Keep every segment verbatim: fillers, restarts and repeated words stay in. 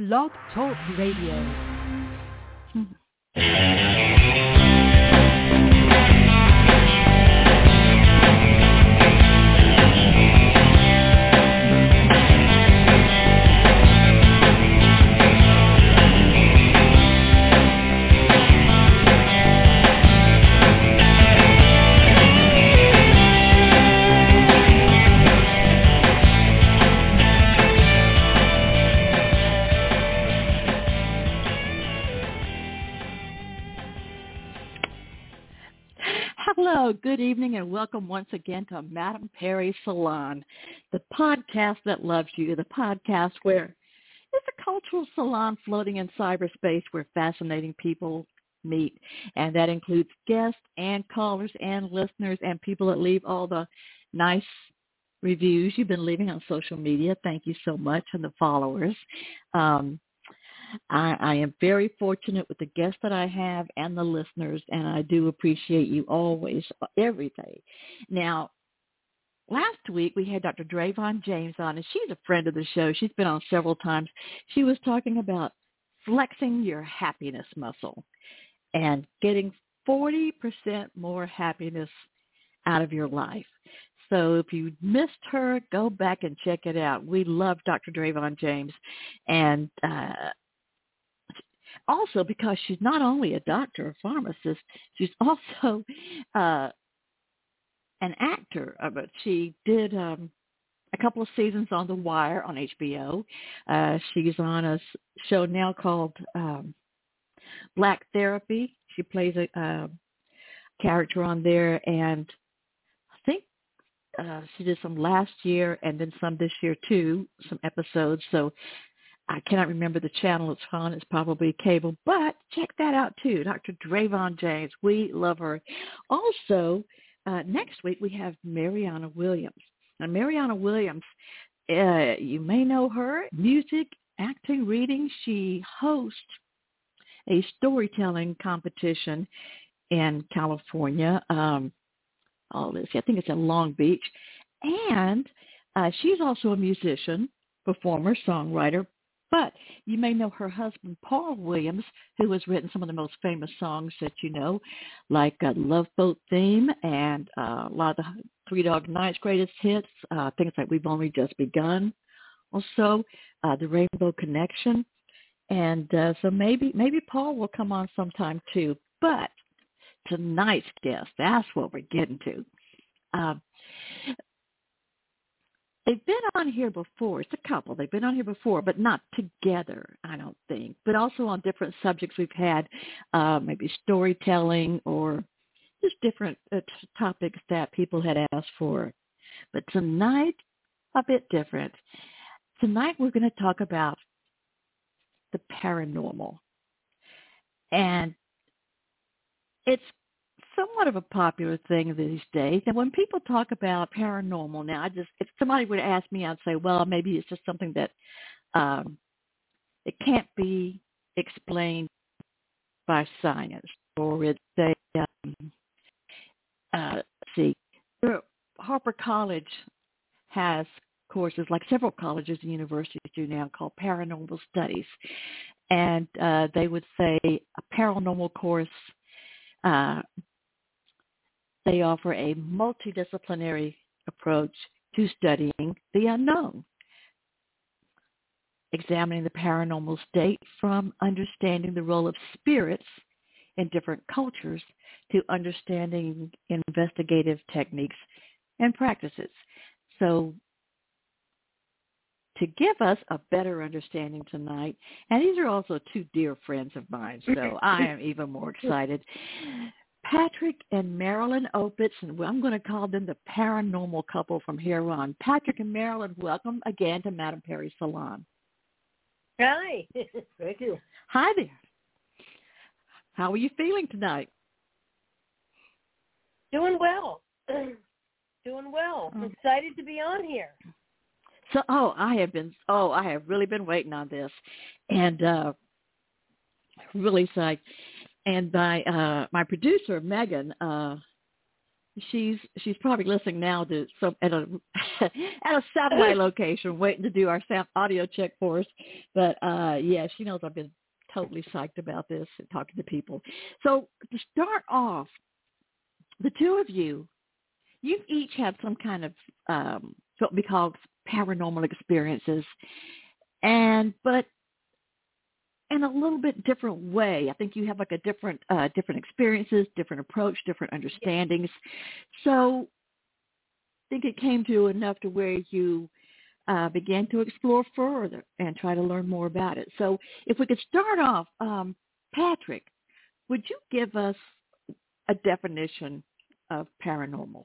Blog Talk Radio. Hello, good evening, and welcome once again to Madam Perry Salon, the podcast that loves you, the podcast where it's a cultural salon floating in cyberspace where fascinating people meet, and that includes guests and callers and listeners and people that leave all the nice reviews you've been leaving on social media. Thank you so much, and the followers. Um, I, I am very fortunate with the guests that I have and the listeners, and I do appreciate you always, every day. Now, last week we had Doctor Drayvon James on, and she's a friend of the show. She's been on several times. She was talking about flexing your happiness muscle and getting forty percent more happiness out of your life. So if you missed her, go back and check it out. We love Doctor Drayvon James, and uh also because she's not only a doctor, a pharmacist, she's also uh, an actor. Uh, but she did um, a couple of seasons on The Wire on H B O. Uh, she's on a show now called um, Black Therapy. She plays a uh, character on there, and I think uh, she did some last year and then some this year too, some episodes. So I cannot remember the channel it's on. It's probably cable, but check that out too. Doctor Drayvon James. We love her. Also, uh, next week we have Mariana Williams. Now, Mariana Williams, uh, you may know her. Music, acting, reading. She hosts a storytelling competition in California. Um, all this, I think it's in Long Beach. And uh, she's also a musician, performer, songwriter. But you may know her husband, Paul Williams, who has written some of the most famous songs that you know, like uh, Love Boat Theme and uh, a lot of the Three Dog Night's greatest hits, uh, things like We've Only Just Begun, also uh, The Rainbow Connection. And uh, so maybe maybe Paul will come on sometime too. But tonight's guest, that's what we're getting to. Uh, They've been on here before. It's a couple. They've been on here before, but not together, I don't think. But also on different subjects we've had, uh, maybe storytelling or just different uh, t- topics that people had asked for. But tonight, a bit different. Tonight we're going to talk about the paranormal. And it's somewhat of a popular thing these days. And when people talk about paranormal now, I just, if somebody would ask me, I'd say, well, maybe it's just something that um, it can't be explained by science, or it's a, um, uh, let's see, Harper College has courses, like several colleges and universities do now, called paranormal studies. And uh, they would say a paranormal course, uh, they offer a multidisciplinary approach to studying the unknown, examining the paranormal state from understanding the role of spirits in different cultures to understanding investigative techniques and practices. So to give us a better understanding tonight, and these are also two dear friends of mine, so I am even more excited. Patrick and Marilyn Opitz, and I'm going to call them the paranormal couple from here on. Patrick and Marilyn, welcome again to Madam Perry Salon. Hi. Thank you. Hi there. How are you feeling tonight? Doing well. Doing well. I'm excited to be on here. So, oh, I have been, oh, I have really been waiting on this, and uh, really excited. And my uh, my producer, Megan, uh, she's she's probably listening now to some at a at a satellite location, waiting to do our sound audio check for us. But uh, yeah, she knows I've been totally psyched about this and talking to people. So to start off, the two of you, you've each had some kind of um, what we call paranormal experiences, and but in a little bit different way. I think you have like a different uh, different experiences, different approach, different understandings. So I think it came to enough to where you uh, began to explore further and try to learn more about it. So if we could start off, um, Patrick, would you give us a definition of paranormal?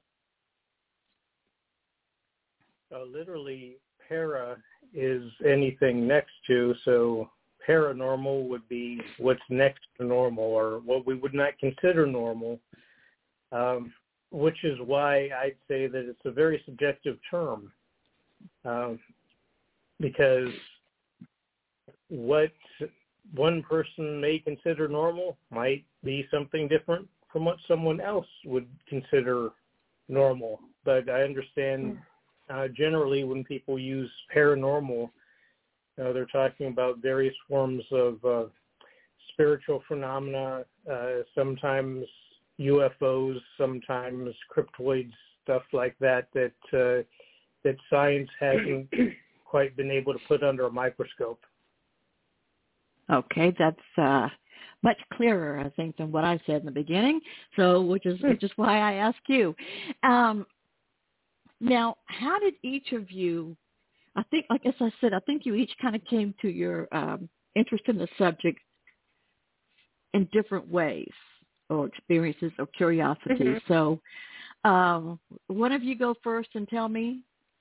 Uh, literally, para is anything next to, so paranormal would be what's next to normal, or what we would not consider normal, um, which is why I'd say that it's a very subjective term, um, because what one person may consider normal might be something different from what someone else would consider normal. But I understand uh, generally when people use paranormal, Uh, they're talking about various forms of uh, spiritual phenomena, uh, sometimes U F Os, sometimes cryptoids, stuff like that, that uh, that science hasn't quite been able to put under a microscope. Okay, that's uh, much clearer, I think, than what I said in the beginning. So, which is which is why I asked you. Um, now, how did each of you? I think, like as I said, I think you each kind of came to your um, interest in the subject in different ways, or experiences, or curiosity. Mm-hmm. So, um, one of you go first and tell me.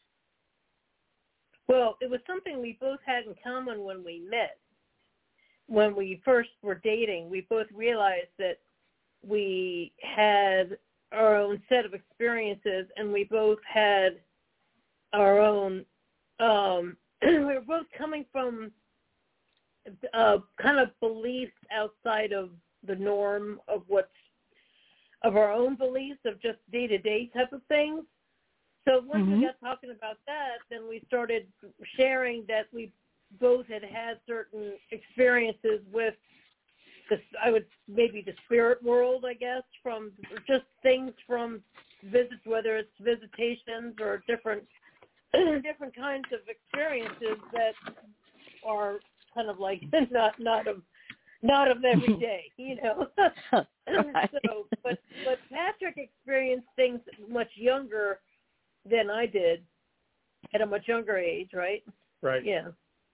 Well, it was something we both had in common when we met. When we first were dating, we both realized that we had our own set of experiences, and we both had our own. Um, we were both coming from uh, kind of beliefs outside of the norm of what's of our own beliefs of just day-to-day type of things. So once mm-hmm. we got talking about that, then we started sharing that we both had had certain experiences with the, I would maybe the spirit world, I guess, from just things from visits, whether it's visitations or different different kinds of experiences that are kind of like not not of not of every day, you know. Right. So, but but Patrick experienced things much younger than I did, at a much younger age, right? Right. Yeah.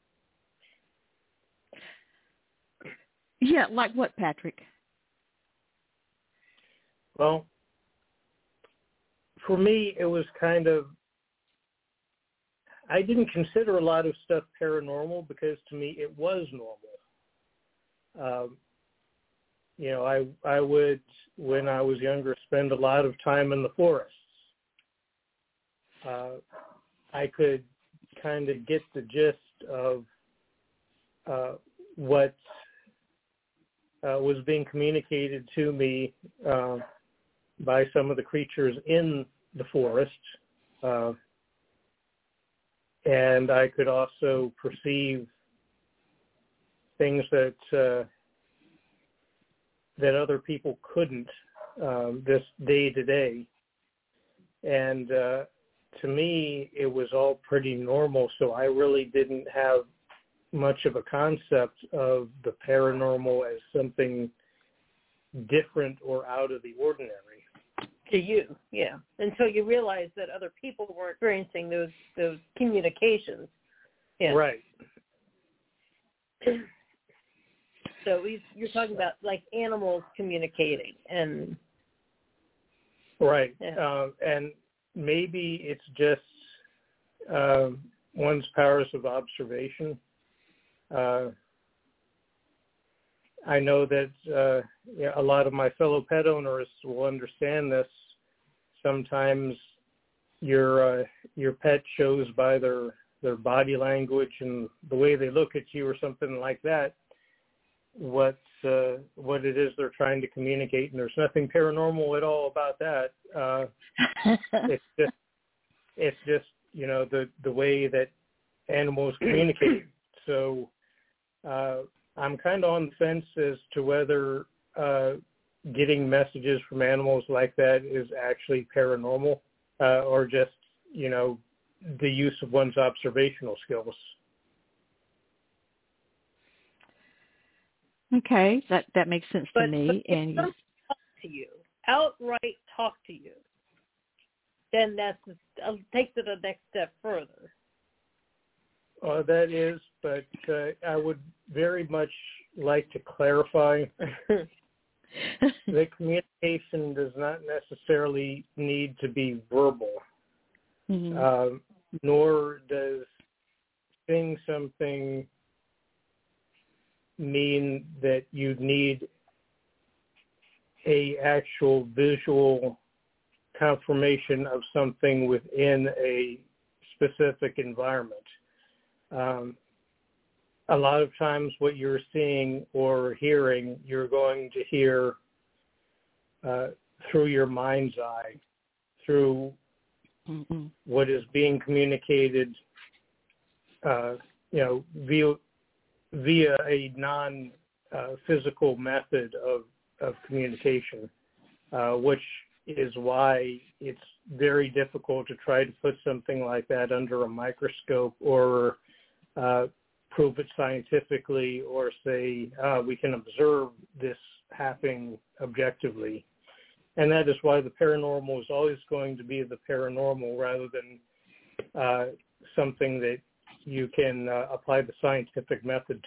Yeah, like what, Patrick? Well, for me, it was kind of. I didn't consider a lot of stuff paranormal because to me it was normal. Um, you know, I I would, when I was younger, spend a lot of time in the forests. Uh, I could kind of get the gist of uh, what uh, was being communicated to me uh, by some of the creatures in the forest. Uh, And I could also perceive things that uh, that other people couldn't um, this day to day. And uh, to me, it was all pretty normal. So I really didn't have much of a concept of the paranormal as something different or out of the ordinary. To you, yeah, until you realize that other people were experiencing those those communications. Yeah. Right. So we, you're talking about like animals communicating, and right, yeah. uh, and maybe it's just uh, one's powers of observation. Uh, I know that uh, yeah, a lot of my fellow pet owners will understand this. Sometimes your uh, your pet shows by their, their body language and the way they look at you or something like that what uh, what it is they're trying to communicate, and there's nothing paranormal at all about that. Uh, it's just it's just you know the the way that animals communicate. So uh, I'm kind of on the fence as to whether uh, getting messages from animals like that is actually paranormal uh, or just you know the use of one's observational skills. Okay, that that makes sense but, to me. But if and you... talk to you, outright talk to you, then that's uh, takes it a next step further. Uh, that is, but uh, I would very much like to clarify that communication does not necessarily need to be verbal, mm-hmm. um, nor does saying something mean that you need a actual visual confirmation of something within a specific environment. Um, a lot of times what you're seeing or hearing, you're going to hear uh, through your mind's eye, through mm-hmm. what is being communicated, uh, you know, via via a non-physical uh, method of, of communication, uh, which is why it's very difficult to try to put something like that under a microscope or uh, prove it scientifically or say uh, we can observe this happening objectively. And that is why the paranormal is always going to be the paranormal rather than uh, something that you can uh, apply the scientific method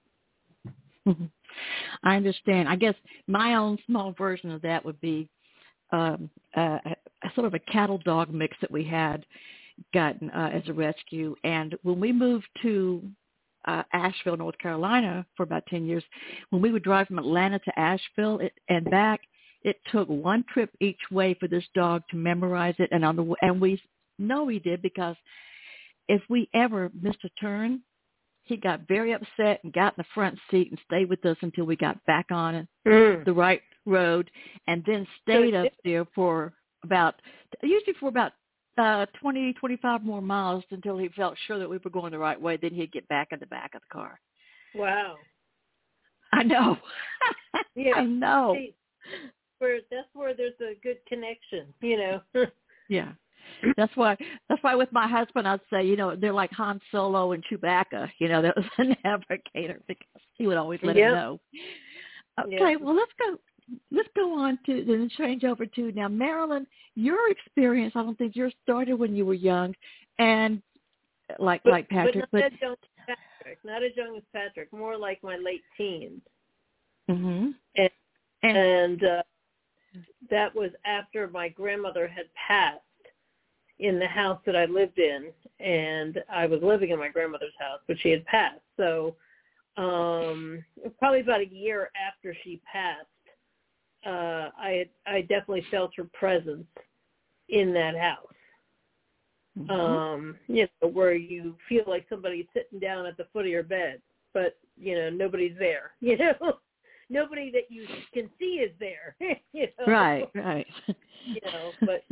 to. I understand. I guess my own small version of that would be um, uh, a, a sort of a cattle dog mix that we had gotten uh, as a rescue. And when we moved to uh, Asheville, North Carolina for about ten years, when we would drive from Atlanta to Asheville it, and back, it took one trip each way for this dog to memorize it. And on the and we know he did because if we ever missed a turn, he got very upset and got in the front seat and stayed with us until we got back on mm. the right road, and then stayed up there for about, usually for about uh, twenty, twenty-five more miles until he felt sure that we were going the right way. Then he'd get back in the back of the car. Wow. I know. Yeah. I know. See, where, that's where there's a good connection, you know. Yeah. That's why. That's why with my husband, I'd say, you know, they're like Han Solo and Chewbacca. You know, that was a navigator because he would always let yep. him know. Okay, yep. well, let's go. Let's go on to then change over to now, Marilyn. Your experience, I don't think yours started when you were young, and like but, like Patrick, but not but as young as Patrick, not as young as Patrick, more like my late teens. Mm-hmm. And and, and uh, that was after my grandmother had passed in the house that I lived in, and I was living in my grandmother's house, but she had passed. So um, probably about a year after she passed, uh, I had, I definitely felt her presence in that house. Mm-hmm. Um, you know, where you feel like somebody's sitting down at the foot of your bed, but you know nobody's there. You know, nobody that you can see is there. You know? Right, right. You know, but.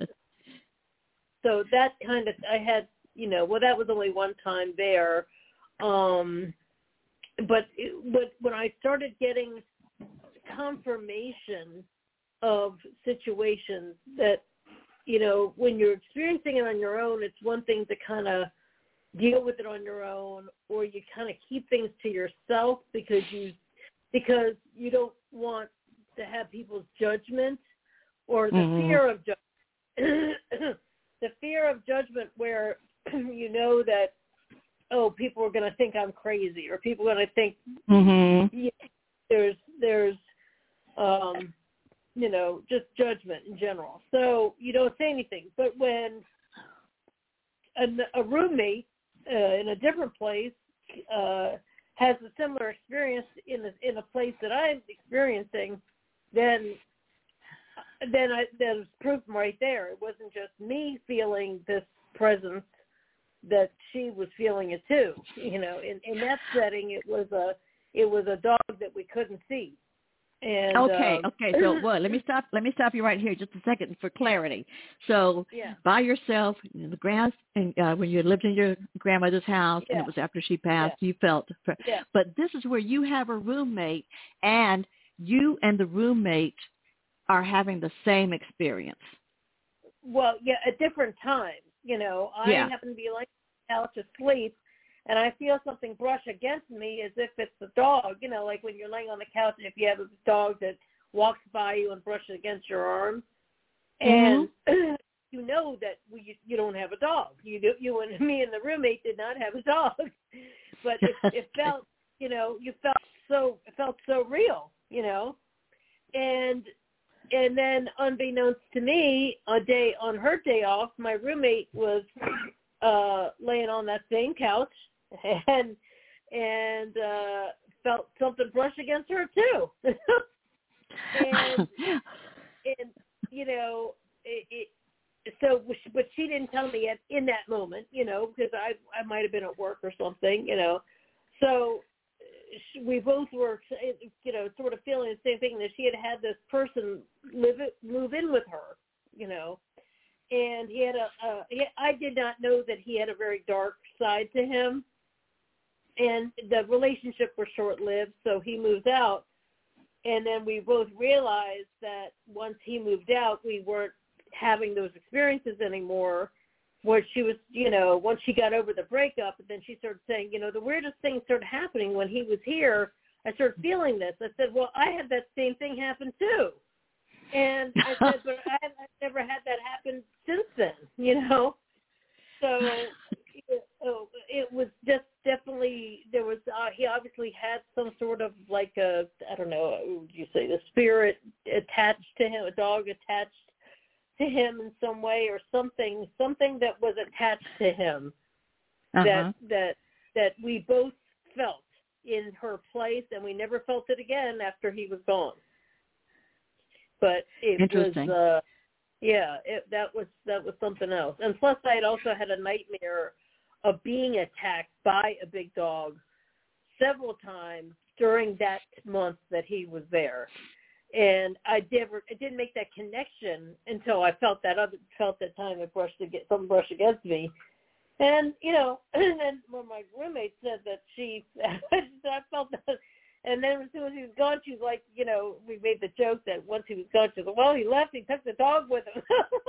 So that kind of, I had, you know, well, that was only one time there. Um, but it, but when I started getting confirmation of situations that, you know, when you're experiencing it on your own, it's one thing to kind of deal with it on your own, or you kind of keep things to yourself because you, because you don't want to have people's judgment or the mm-hmm. fear of judgment. The fear of judgment where you know that, oh, people are going to think I'm crazy, or people are going to think mm-hmm. yeah, there's, there's, um, you know, just judgment in general. So you don't say anything. But when a, a roommate uh, in a different place uh, has a similar experience in a, in a place that I'm experiencing, then then I, that was proof right there. It wasn't just me feeling this presence, that she was feeling it too. You know, in, in that setting, it was a it was a dog that we couldn't see. And okay, um, okay. So, well, let me stop. Let me stop you right here, just a second, for clarity. So, yeah. by yourself in the grass, and uh, when you lived in your grandmother's house, Yeah. and it was after she passed, yeah. you felt. Yeah. But this is where you have a roommate, and you and the roommate are having the same experience. Well, yeah, at different times. You know, I Yeah. happen to be laying on the couch asleep, and I feel something brush against me as if it's a dog. You know, like when you're laying on the couch and if you have a dog that walks by you and brushes against your arm, and mm-hmm. you know that we, you don't have a dog. You do, you and me and the roommate did not have a dog, but it, it felt, you know, you felt so it felt so real, you know, and. And then, unbeknownst to me, a day on her day off, my roommate was uh, laying on that same couch and and uh, felt something brush against her too. and and you know, it, it, so but she didn't tell me at, in that moment, you know, because I I might have been at work or something, you know. So. We both were, you know, sort of feeling the same thing, that she had had this person live it, move in with her, you know, and he had a, a he, I did not know that he had a very dark side to him, and the relationship was short-lived, so he moved out, and then we both realized that once he moved out, we weren't having those experiences anymore, where she was, you know, once she got over the breakup, and then she started saying, you know, the weirdest things started happening when he was here. I started feeling this. I said, well, I had that same thing happen too. And I said, but I have, I've never had that happen since then, you know. So it, it was just definitely, there was, uh, he obviously had some sort of like a, I don't know, what would you say, the spirit attached to him, a dog attached to him in some way, or something, something that was attached to him, uh-huh. that that that we both felt in her place, and we never felt it again after he was gone. But it was, uh, yeah, it, that was that was something else. And plus, I had also had a nightmare of being attacked by a big dog several times during that month that he was there. And I never, I didn't make that connection until I felt that other, felt that time it brushed to get some brush against me, and you know, and then when my roommate said that she, I felt that, and then as soon as he was gone, she was like, you know, we made the joke that once he was gone, she was like, well, he left, he took the dog with him.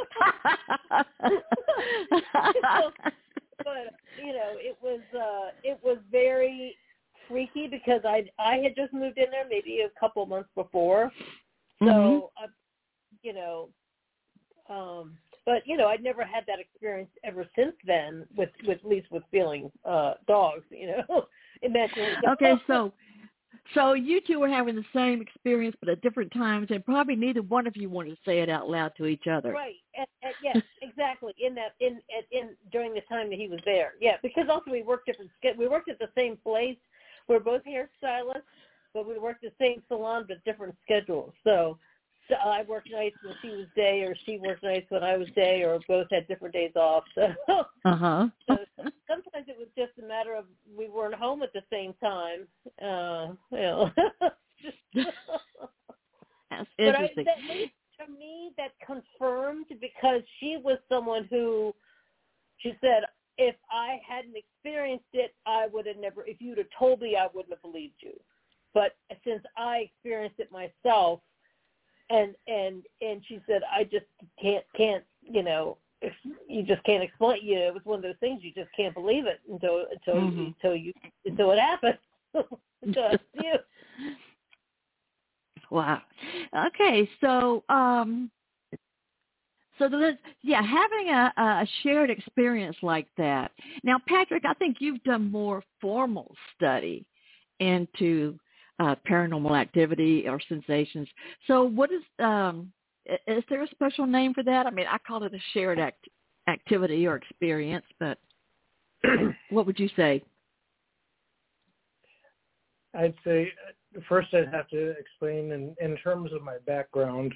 so, but you know, it was, uh, it was very freaky because I I had just moved in there maybe a couple months before, so mm-hmm. uh, you know, um, but you know I'd never had that experience ever since then with, with at least with feeling uh, dogs, you know. Imagine. Okay, so so you two were having the same experience, but at different times, and probably neither one of you wanted to say it out loud to each other. Right. And, and, yes, exactly. In that in, in in during the time that he was there, yeah, because also we worked different. We worked at the same place. We're both hairstylists, but we worked the same salon but different schedules. So, so I worked nights when she was day, or she worked nights when I was day, or both had different days off. So, uh-huh. so sometimes it was just a matter of we weren't home at the same time. Uh, you know. That's but I, interesting. at least to me, that confirmed, because she was someone who, she said, if I hadn't experienced it, I would have never, if you'd have told me, I wouldn't have believed you. But since I experienced it myself, and and and she said, I just can't, can't, you know, you just can't explain, you know, it was one of those things, you just can't believe it until, until, mm-hmm. you, until you, until it happens. So, you. Wow. Okay, so, um, So, the, yeah, having a, a shared experience like that. Now, Patrick, I think you've done more formal study into uh, paranormal activity or sensations. So what is, um, is there a special name for that? I mean, I call it a shared act, activity or experience, but what would you say? I'd say, first I'd have to explain in, in terms of my background.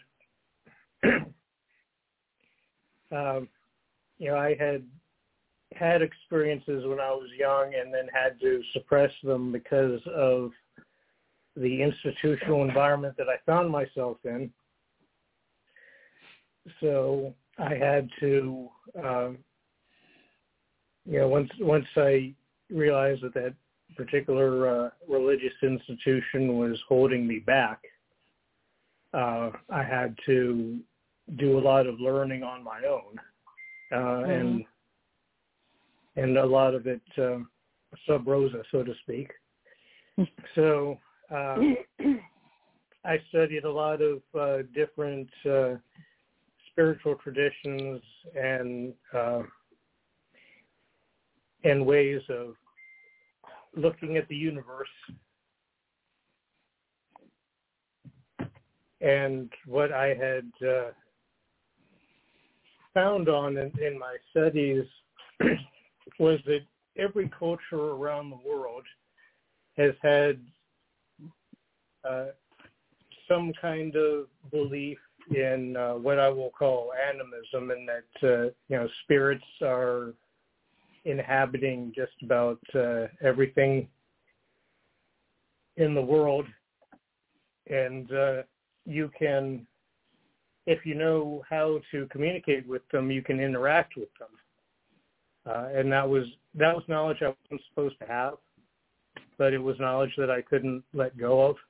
Um, you know, I had had experiences when I was young and then had to suppress them because of the institutional environment that I found myself in. So I had to, um, you know, once once I realized that that particular uh, religious institution was holding me back, uh, I had to do a lot of learning on my own, uh, mm-hmm. and and a lot of it uh, sub rosa, so to speak. So uh, I studied a lot of uh, different uh, spiritual traditions and uh, and ways of looking at the universe. And what I had uh, found on in, in my studies was that every culture around the world has had uh, some kind of belief in uh, what I will call animism, and that uh, you know spirits are inhabiting just about uh, everything in the world, and uh, you can, if you know how to communicate with them, you can interact with them. Uh, and that was that was knowledge I wasn't supposed to have, but it was knowledge that I couldn't let go of.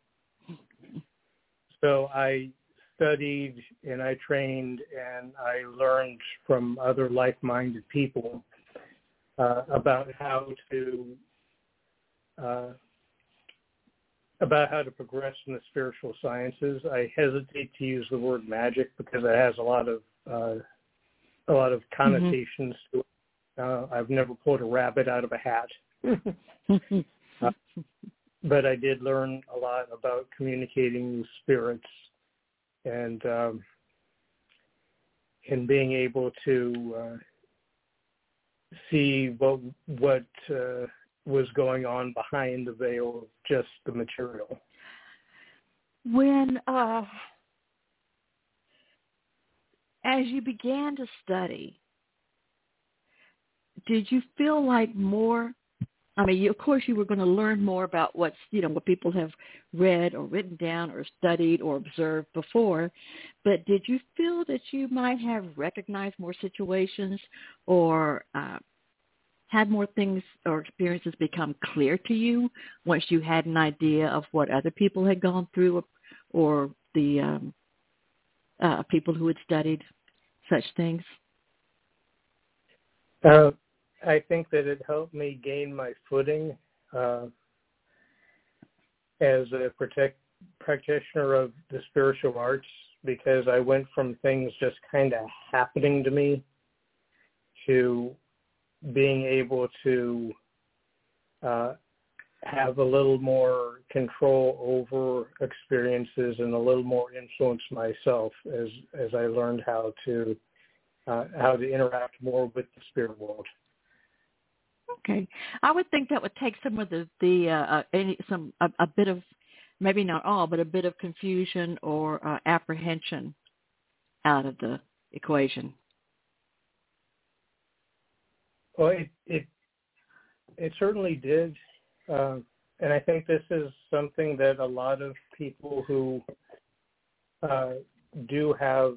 So I studied and I trained and I learned from other like-minded people uh, about how to uh, about how to progress in the spiritual sciences. I hesitate to use the word magic because it has a lot of uh, a lot of connotations mm-hmm. to it. Uh, I've never pulled a rabbit out of a hat. uh, but I did learn a lot about communicating with spirits and um, and being able to uh, see what what uh, was going on behind the veil of just the material. When uh, as you began to study, did you feel like more, I mean, you, of course you were going to learn more about what's, you know, what people have read or written down or studied or observed before, but did you feel that you might have recognized more situations or uh, had more things or experiences become clear to you once you had an idea of what other people had gone through or, or the um, uh, people who had studied such things? Uh, I think that it helped me gain my footing uh, as a protect, practitioner of the spiritual arts, because I went from things just kind of happening to me to being able to uh, have a little more control over experiences and a little more influence myself as as I learned how to uh, how to interact more with the spirit world. Okay, I would think that would take some of the the uh, uh, any some a, a bit of, maybe not all, but a bit of confusion or uh, apprehension out of the equation. Well, it it, it certainly did, uh, and I think this is something that a lot of people who uh, do have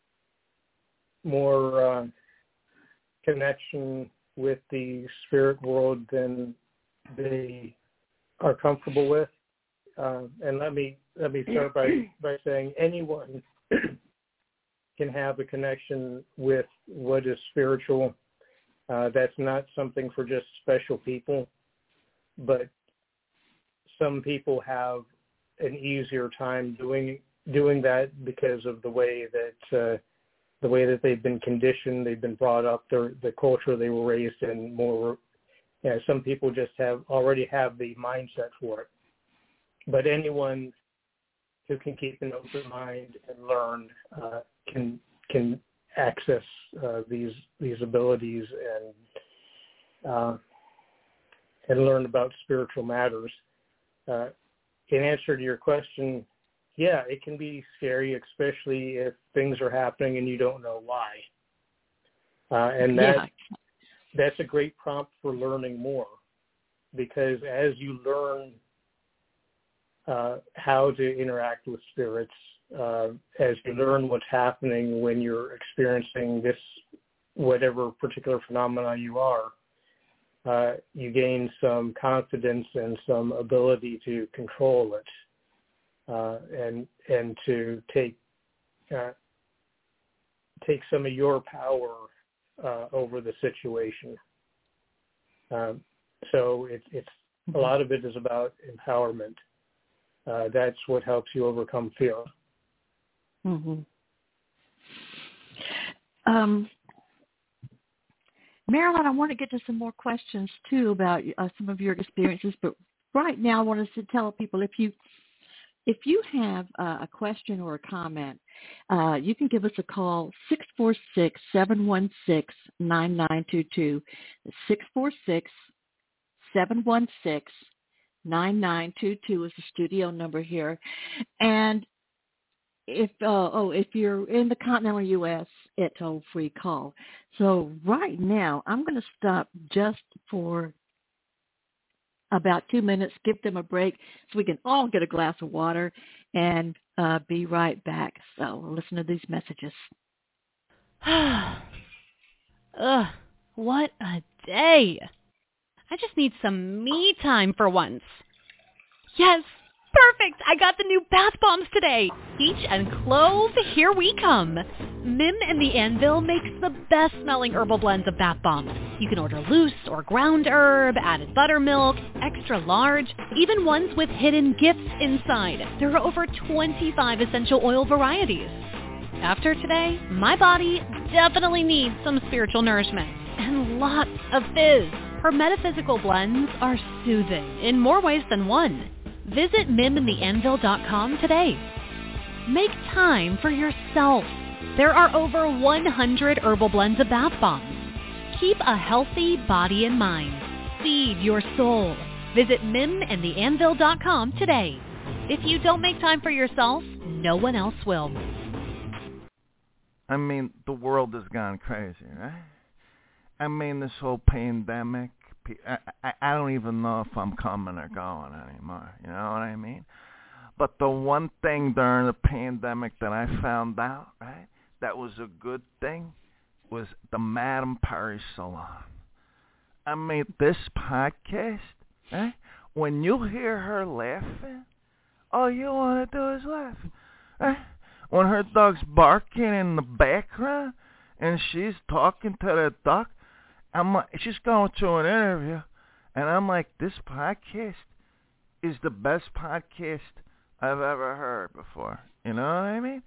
more uh, connection with the spirit world than they are comfortable with. Uh, and let me let me start by, by saying anyone can have a connection with what is spiritual. Uh, that's not something for just special people, but some people have an easier time doing doing that because of the way that uh, the way that they've been conditioned, they've been brought up, their, the culture they were raised in. More, you know, some people just have already have the mindset for it. But anyone who can keep an open mind and learn uh, can can access uh, these these abilities and uh, and learn about spiritual matters. Uh, in answer to your question, yeah, it can be scary, especially if things are happening and you don't know why. Uh, and that yeah. that's a great prompt for learning more, because as you learn uh, how to interact with spirits uh, as you learn what's happening when you're experiencing this, whatever particular phenomena you are. Uh, you gain some confidence and some ability to control it, uh, and and to take uh, take some of your power uh, over the situation. Um, so it, it's a lot of it is about empowerment. Uh, that's what helps you overcome fear. Mm-hmm. Um, Marilyn, I want to get to some more questions too about uh, some of your experiences, but right now I want us to tell people if you if you have uh, a question or a comment, uh, you can give us a call, six four six, seven one six, nine nine two two, six four six, seven one six, nine nine two two is the studio number here. And if uh, oh, if you're in the continental U S, it's toll-free call. So right now, I'm going to stop just for about two minutes, give them a break so we can all get a glass of water and uh, be right back. So listen to these messages. Ugh, what a day. I just need some me time for once. Yes, perfect. I got the new bath bombs today. Peach and clove, here we come. Mim and the Anvil makes the best smelling herbal blends of bath bombs. You can order loose or ground herb, added buttermilk, extra large, even ones with hidden gifts inside. There are over twenty-five essential oil varieties. After today, my body definitely needs some spiritual nourishment and lots of fizz. Her metaphysical blends are soothing in more ways than one. Visit mim and the anvil dot com today. Make time for yourself. There are over one hundred herbal blends of bath bombs. Keep a healthy body and mind. Feed your soul. Visit mim and the anvil dot com today. If you don't make time for yourself, no one else will. I mean, the world has gone crazy, right? I mean, this whole pandemic, I, I, I don't even know if I'm coming or going anymore, you know what I mean? But the one thing during the pandemic that I found out, right, that was a good thing was the Madame Perry Salon. I mean, this podcast, right, when you hear her laughing, all you want to do is laugh, right? When her dog's barking in the background and she's talking to the dog, I'm like, she's going to an interview, and I'm like, this podcast is the best podcast I've ever heard before. You know what I mean?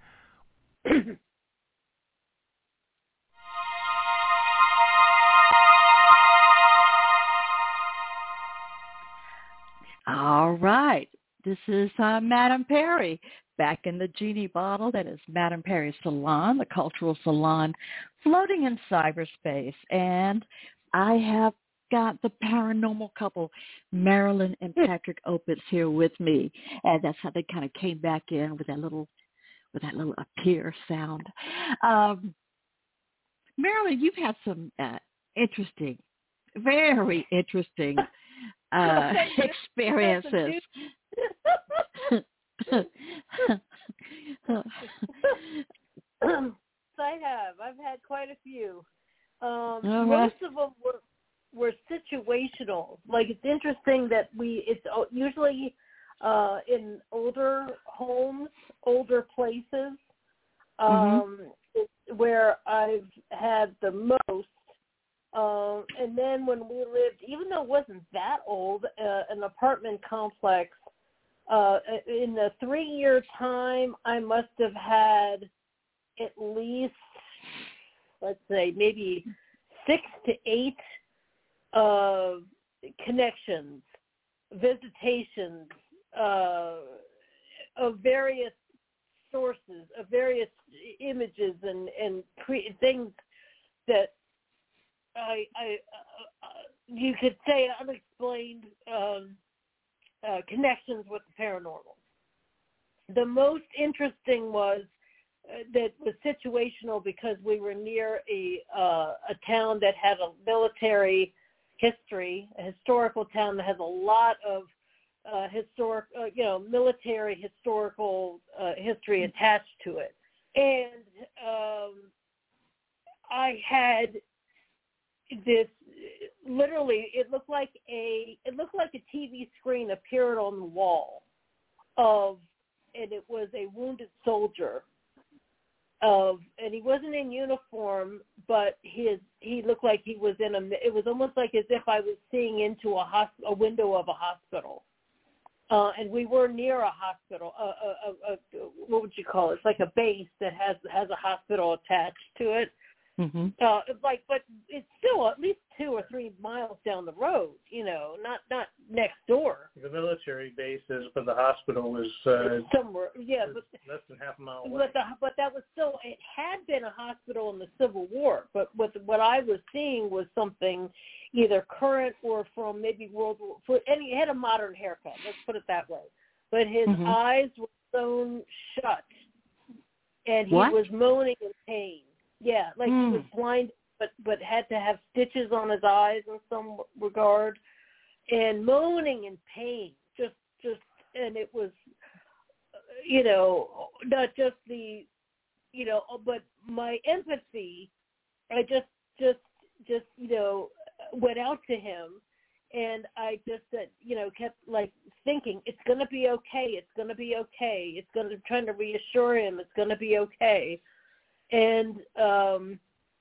All right. This is uh, Madame Perry back in the genie bottle. That is Madame Perry Salon, the cultural salon floating in cyberspace. And I have got the paranormal couple, Marilyn and Patrick Opitz, here with me. And that's how they kind of came back in with that little with that little appear sound. Um, Marilyn, you've had some uh, interesting, very interesting uh, experiences. I have. I've had quite a few. Um, uh-huh. Most of them were were situational. Like, it's interesting that we. It's usually uh, in older homes, older places, um, mm-hmm. where I've had the most. Uh, and then when we lived, even though it wasn't that old, uh, an apartment complex. Uh, in the three-year time, I must have had at least, let's say, maybe six to eight uh, connections, visitations uh, of various sources, of various images and, and cre- things that I, I uh, you could say unexplained um, Uh, connections with the paranormal. The most interesting was uh, that was situational because we were near a uh, a town that had a military history, a historical town that has a lot of uh, historic, uh, you know, military historical uh, history attached to it. And um, I had this, literally, it looked like a, it looked like a T V screen appeared on the wall of, and it was a wounded soldier of, and he wasn't in uniform, but his, he looked like he was in a, it was almost like as if I was seeing into a hosp- a window of a hospital. Uh, and we were near a hospital, a, a, a, a, what would you call it? It's like a base that has, has a hospital attached to it. Mm-hmm. Uh, like, but it's still at least two or three miles down the road, you know, not not next door. The military base is, but the hospital is uh, somewhere, yeah, but less than half a mile away. But, the, but that was still, it had been a hospital in the Civil War, but what what I was seeing was something either current or from maybe World War. For, and he had a modern haircut. Let's put it that way. But his mm-hmm. eyes were sewn shut, and he what? was moaning in pain. Yeah, like mm. he was blind, but but had to have stitches on his eyes in some regard, and moaning in pain. Just, just, and it was, you know, not just the, you know, but my empathy. I just, just, just, you know, went out to him, and I just said, you know, kept like thinking, it's going to be okay. It's going to be okay. It's going to trying to reassure him. It's going to be okay. And um,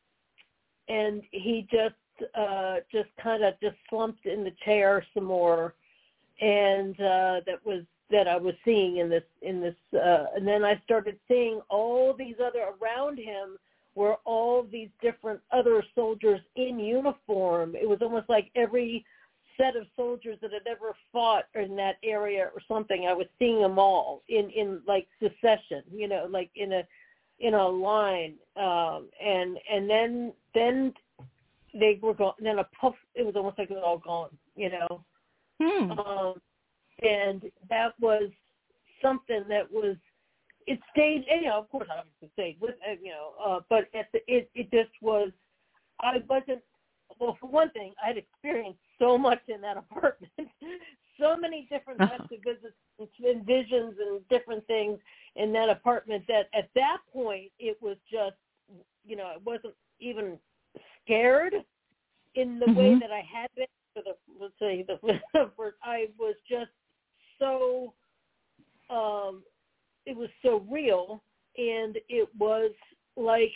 and he just uh, just kind of just slumped in the chair some more, and uh, that was that I was seeing in this in this. Uh, and then I started seeing all these other around him were all these different other soldiers in uniform. It was almost like every set of soldiers that had ever fought in that area or something. I was seeing them all in in like succession, you know, like in a. in a line, um, and and then then they were gone. Then a puff. It was almost like it was all gone, you know. Hmm. Um, and that was something that was. It stayed. You know, of course, I obviously stayed with you know, uh, but at the, it it just was. I wasn't. Well, for one thing, I had experienced so much in that apartment, so many different types of visits and visions and different things in that apartment that at that point it was just, you know, I wasn't even scared in the mm-hmm. way that I had been for the, let's say, the, for, I was just so, um, it was so real, and it was like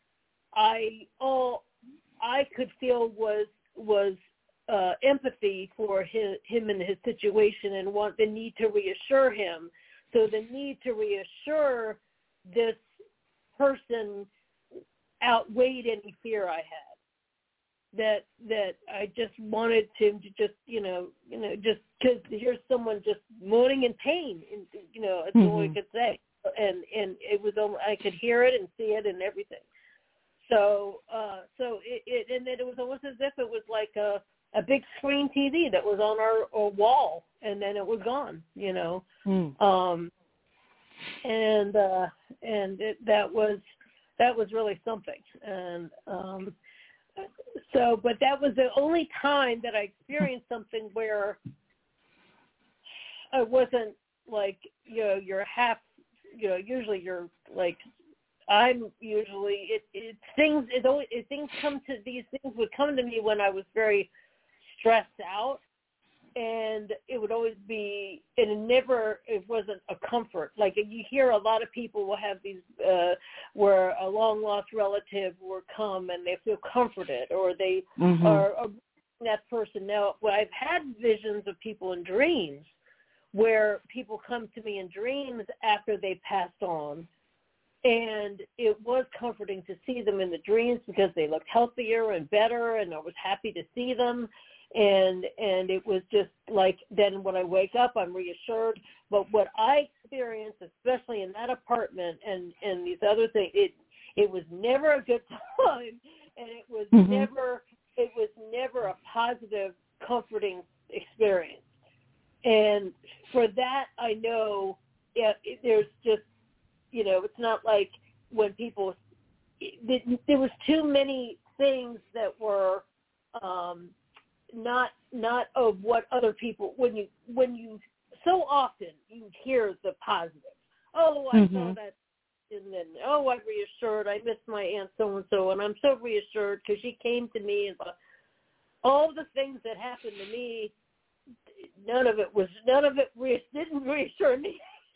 I, all I could feel was, was uh, empathy for his, him and his situation, and want the need to reassure him. So the need to reassure this person outweighed any fear I had. That that I just wanted him to just you know you know just because here's someone just moaning in pain, and you know that's mm-hmm. all I could say, and and it was I could hear it and see it and everything. So uh, so it, it and then it was almost as if it was like a. a big screen T V that was on our, our wall, and then it was gone, you know. Mm. Um, and uh, and it, that was that was really something. And um, so, but that was the only time that I experienced something where I wasn't like, you know, you're half, you know, usually you're like, I'm usually, it, it things, it always, it, things come to, these things would come to me when I was very stressed out, and it would always be, and it never, it wasn't a comfort. Like you hear a lot of people will have these, uh, where a long lost relative will come and they feel comforted, or they mm-hmm. are, are that person. Now, well, I've had visions of people in dreams where people come to me in dreams after they passed on. And it was comforting to see them in the dreams because they looked healthier and better, and I was happy to see them. And and it was just like, then when I wake up, I'm reassured. But what I experienced, especially in that apartment and, and these other things, it it was never a good time, and it was mm-hmm. never it was never a positive, comforting experience. And for that, I know yeah, it, there's just, you know, it's not like when people, it, there was too many things that were um, not not of what other people, when you when you so often you hear the positives. Oh, I mm-hmm. saw that, and then, oh, I'm reassured. I missed my aunt so-and-so, and I'm so reassured because she came to me. And all the things that happened to me, none of it was, none of it re- didn't reassure me.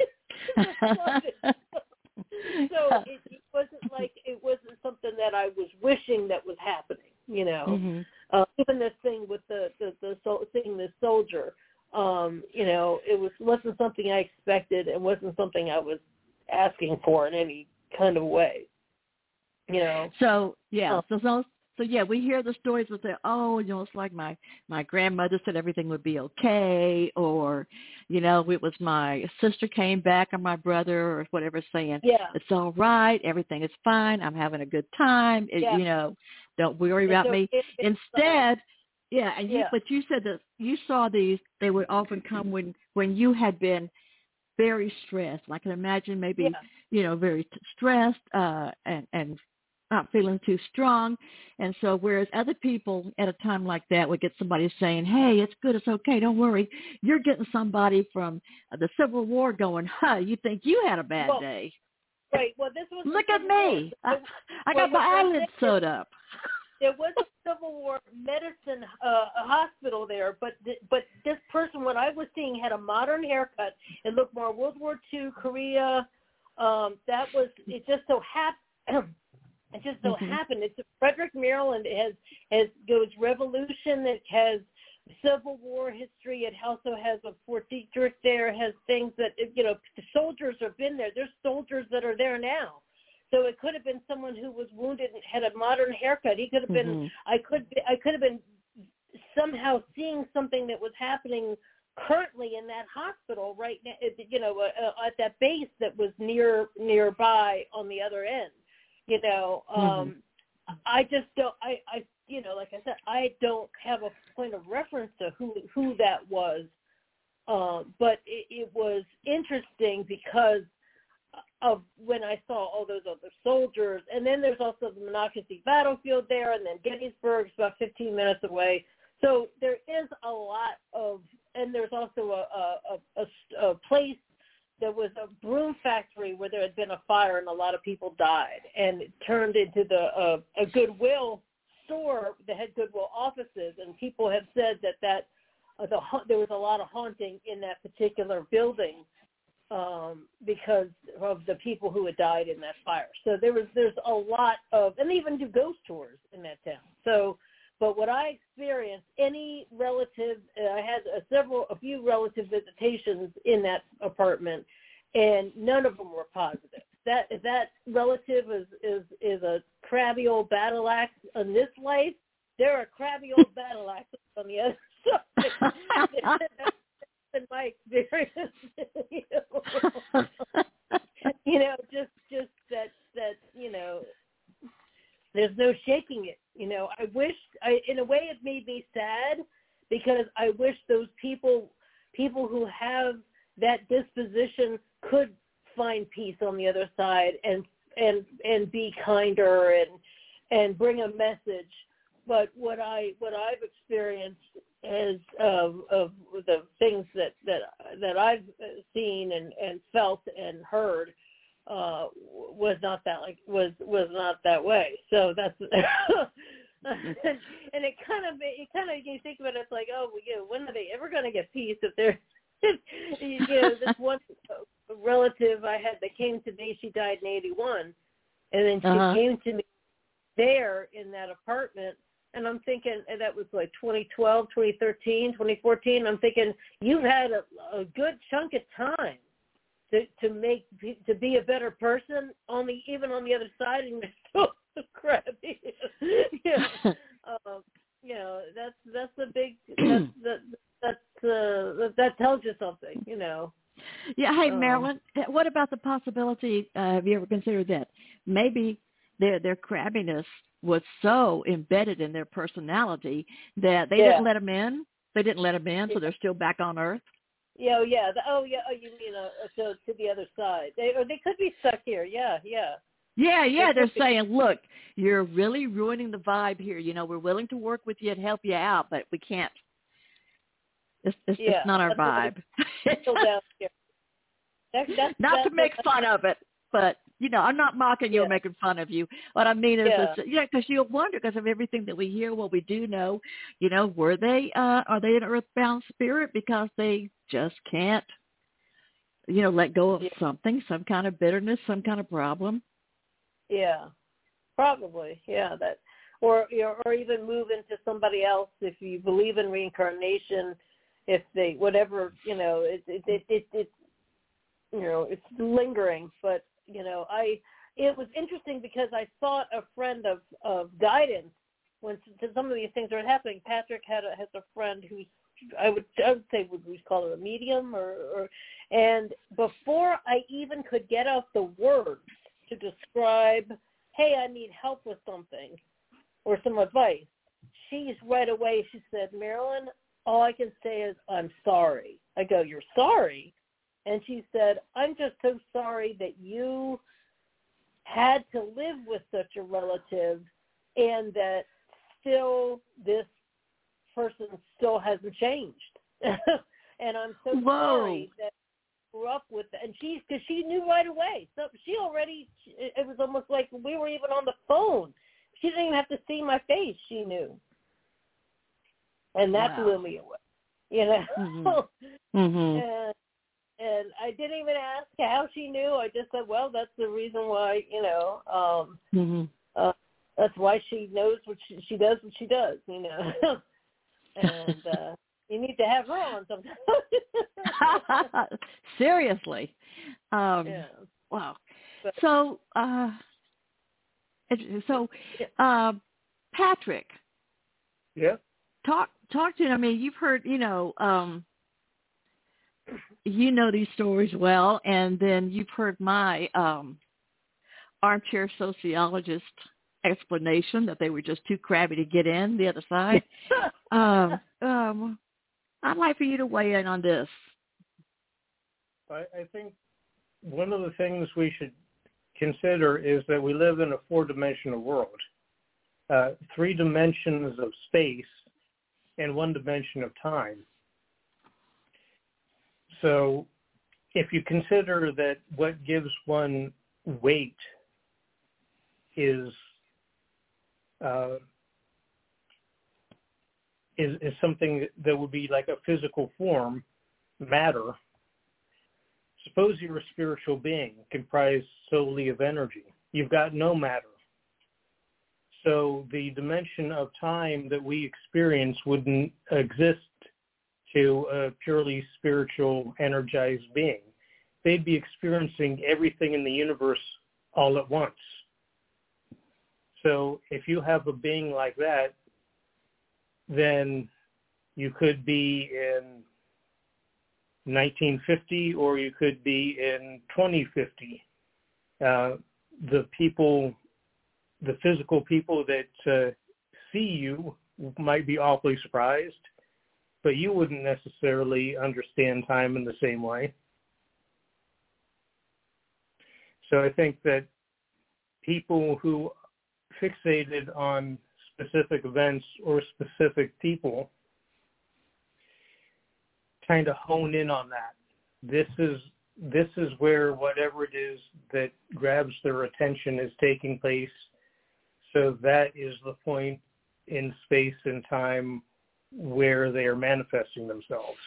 So it, it wasn't like, it wasn't something that I was wishing that was happening, you know. Mm-hmm. Uh, even this thing with the, the, the sol- seeing the soldier, um, you know, it was, wasn't something I expected and wasn't something I was asking for in any kind of way, you know. So, yeah, Oh. so, so, so, yeah, we hear the stories that say, oh, you know, it's like my, my grandmother said everything would be okay, or, you know, it was my sister came back or my brother or whatever saying, yeah. it's all right, everything is fine, I'm having a good time, it, yeah. you know, don't worry about so me. it, it, Instead, yeah, and you, yeah. but you said that you saw these, they would often come when, when you had been very stressed. I can imagine maybe, yeah. you know, very t- stressed uh, and, and not feeling too strong. And so whereas other people at a time like that would get somebody saying, hey, it's good, it's okay, don't worry, you're getting somebody from the Civil War going, huh, you think you had a bad well, day. Right. Well, this was Look the at Civil me. War. I, I well, got my eyelids sewed up. There was a Civil War medicine uh, a hospital there, but th- but this person, what I was seeing, had a modern haircut. It looked more World War Two, Korea. Um, that was it. Just so happened. It just so mm-hmm. happened. It's Frederick, Maryland. It has has goes Revolution. It has Civil War history. It also has a Fort Detrick there. It has things that you know the soldiers have been there. There's soldiers that are there now. So it could have been someone who was wounded and had a modern haircut. He could have been. Mm-hmm. I could. Be, I could have been somehow seeing something that was happening currently in that hospital right now. You know, uh, at that base that was near nearby on the other end. You know, um, mm-hmm. I just don't. I, I. You know, like I said, I don't have a point of reference to who who that was. Uh, but it, it was interesting because of when I saw all those other soldiers. And then there's also the Monocacy battlefield there, and then Gettysburg's about fifteen minutes away. So there is a lot of, and there's also a, a, a, a place that was a broom factory where there had been a fire and a lot of people died, and it turned into the uh, a Goodwill store that had Goodwill offices, and people have said that, that uh, the, there was a lot of haunting in that particular building. Um, because of the people who had died in that fire. So there was, there's a lot of, and they even do ghost tours in that town. So, but what I experienced, any relative, uh, I had a several, a few relative visitations in that apartment, and none of them were positive. That if that relative is is is a crabby old battle axe in this life, they're a crabby old battle axe on the other side. In my experience, you know, you know, just just that that you know, there's no shaking it. You know, I wish, I in a way, it made me sad because I wish those people people who have that disposition could find peace on the other side and and and be kinder and and bring a message. But what I what I've experienced is of, of the things that, that that I've seen and, and felt and heard uh, was not that like was was not that way. So that's and, and it kind of it kind of you think about it, it's like, oh, well, you know, when are they ever going to get peace if they're you know, this one relative I had that came to me, she died in eighty-one, and then she uh-huh. came to me there in that apartment. And I'm thinking, and that was like twenty twelve, twenty thirteen, twenty fourteen. I'm thinking, you've had a, a good chunk of time to to make to be a better person on the even on the other side, and you're so crappy. yeah, um, you know, that's that's a big that's that that's uh, that tells you something, you know. Yeah. Hey, um, Marilyn, what about the possibility? Uh, have you ever considered that maybe their their crabbiness was so embedded in their personality that they yeah. didn't let them in. They didn't let them in, so they're still back on Earth. Yeah, oh, yeah. The, oh, yeah. Oh, you mean uh, so to the other side? They or they could be stuck here. Yeah, yeah. Yeah, yeah. They They're be. saying, look, you're really ruining the vibe here. You know, we're willing to work with you and help you out, but we can't. It's it's, Yeah, it's not our that's what vibe. it's still down here. That, that's, Not that's to make what- fun of it, but you know, I'm not mocking you Yeah. or making fun of you. What I mean is, Yeah. it's, yeah, because you'll wonder because of everything that we hear, what we do know. You know, were they uh, are they an earthbound spirit because they just can't, you know, let go of Yeah. something, some kind of bitterness, some kind of problem? Yeah, probably. Yeah, that, or you know, or even move into somebody else if you believe in reincarnation. If they, whatever, you know, it it it it, it you know, it's lingering. But you know, I it was interesting because I thought a friend of of guidance when some of these things are happening. Patrick had a has a friend who's I would I would say would we call her a medium or, or and before I even could get out the words to describe, hey, I need help with something or some advice, she's right away, she said, Marilyn, all I can say is I'm sorry. I go, you're sorry? And she said, I'm just so sorry that you had to live with such a relative and that still this person still hasn't changed. And I'm so Whoa. sorry that I grew up with that. And she, because she knew right away. So she already, it was almost like we were even on the phone. She didn't even have to see my face. She knew. And that Wow. blew me away. You know? Mm-hmm. Mm-hmm. and, and I didn't even ask how she knew. I just said, well, that's the reason why, you know, um, Mm-hmm. uh, that's why she knows what she, she does what she does, you know. And uh, you need to have her on sometimes. Seriously. Um, Yeah. Wow. But, So, uh, it- so, uh, Patrick, Yeah. talk talk to. I mean, you've heard, you know, um, you know these stories well, and then you've heard my um, armchair sociologist explanation that they were just too crabby to get in the other side. um, um, I'd like for you to weigh in on this. I, I think one of the things we should consider is that we live in a four-dimensional world, uh, three dimensions of space and one dimension of time. So if you consider that what gives one weight is uh, is, is something that would be like a physical form, matter. Suppose you're a spiritual being comprised solely of energy. You've got no matter. So the dimension of time that we experience wouldn't exist to a purely spiritual, energized being. They'd be experiencing everything in the universe all at once. So if you have a being like that, then you could be in nineteen fifty or you could be in twenty fifty. Uh, the people, the physical people that uh, see you might be awfully surprised, but you wouldn't necessarily understand time in the same way. So I think that people who fixated on specific events or specific people kind of hone in on that. This is this is where whatever it is that grabs their attention is taking place. So that is the point in space and time where they are manifesting themselves.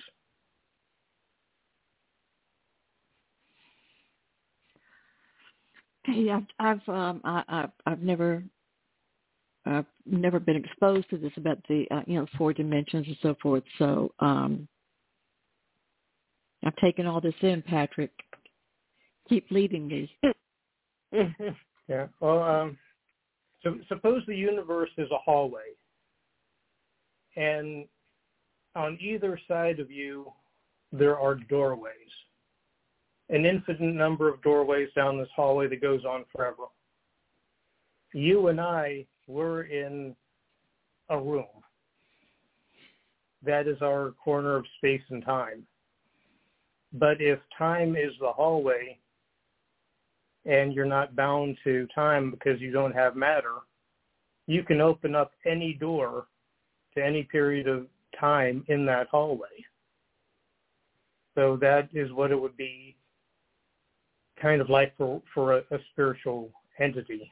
Hey, I've I've um, I, I've I've never I've never been exposed to this about the uh, you know four dimensions and so forth. So um, I've taken all this in, Patrick. Keep leading me. Yeah. Well, um, so suppose the universe is a hallway, and on either side of you there are doorways. An infinite number of doorways down this hallway that goes on forever. You and I were in a room. That is our corner of space and time. But if time is the hallway and you're not bound to time because you don't have matter, you can open up any door to any period of time in that hallway. So that is what it would be kind of like for, for a, a spiritual entity.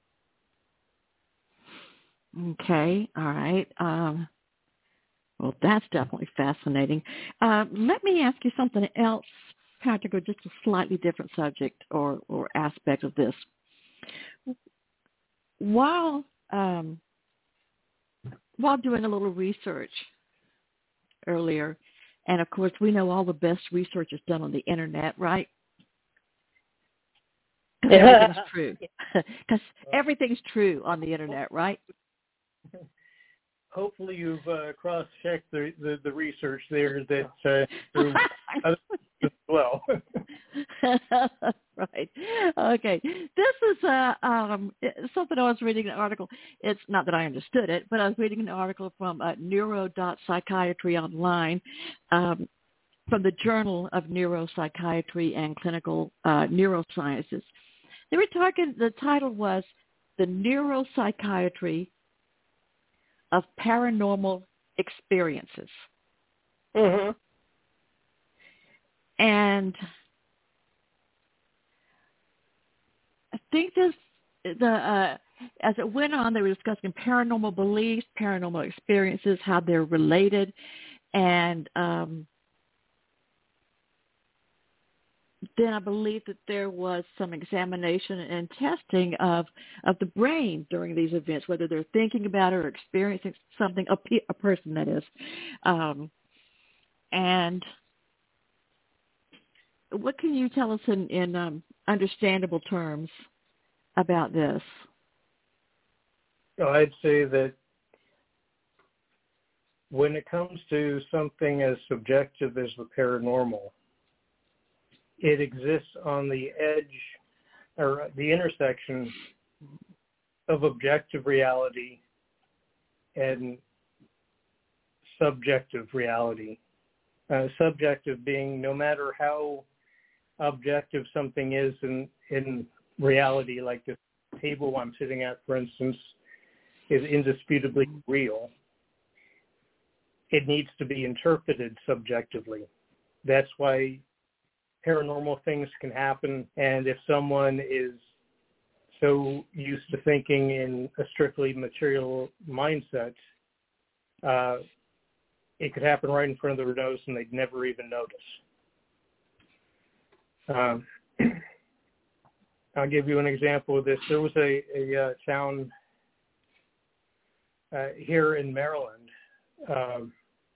Okay, all right. Um, well, that's definitely fascinating. Uh, let me ask you something else, Patrick, or just a slightly different subject or, or aspect of this. While um, while doing a little research earlier, and of course we know all the best research is done on the internet, right? Because everything's true. Because everything's true on the internet, right? Hopefully you've uh, cross-checked the, the, the research there that's uh, through other as well. Right. Okay. This is uh, um, something I was reading an article. It's not that I understood it, but I was reading an article from uh, Neuro dot Psychiatry Online, um, from the Journal of Neuropsychiatry and Clinical uh, Neurosciences. They were talking, the title was The Neuropsychiatry of Paranormal Experiences. Mm-hmm. And I think this, the uh, as it went on, they were discussing paranormal beliefs, paranormal experiences, how they're related, and um, then I believe that there was some examination and testing of of the brain during these events, whether they're thinking about it or experiencing something, a, pe- a person that is. Um, and what can you tell us in, in um, understandable terms about this? So I'd say that when it comes to something as subjective as the paranormal, it exists on the edge or the intersection of objective reality and subjective reality. Uh, subjective being no matter how objective something is in, in reality, like this table I'm sitting at, for instance, is indisputably real. It needs to be interpreted subjectively. That's why paranormal things can happen, and if someone is so used to thinking in a strictly material mindset, uh, it could happen right in front of their nose and they'd never even notice. Um, I'll give you an example of this. There was a, a uh, town uh, here in Maryland. Um,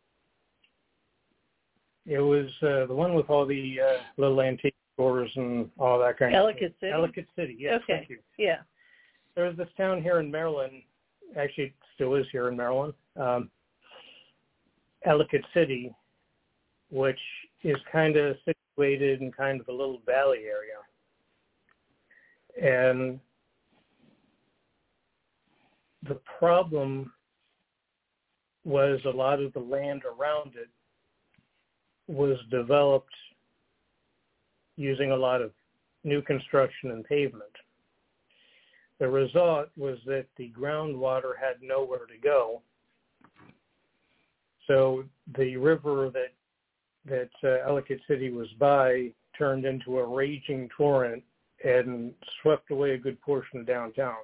it was uh, the one with all the uh, little antique stores and all that kind Ellicott of stuff. City? Ellicott City, yes. Okay. Thank you. Yeah. There was this town here in Maryland, actually it still is here in Maryland, um, Ellicott City, which is kind of situated in kind of a little valley area. And the problem was a lot of the land around it was developed using a lot of new construction and pavement. The result was that the groundwater had nowhere to go. So the river that that uh, Ellicott City was by turned into a raging torrent and swept away a good portion of downtown.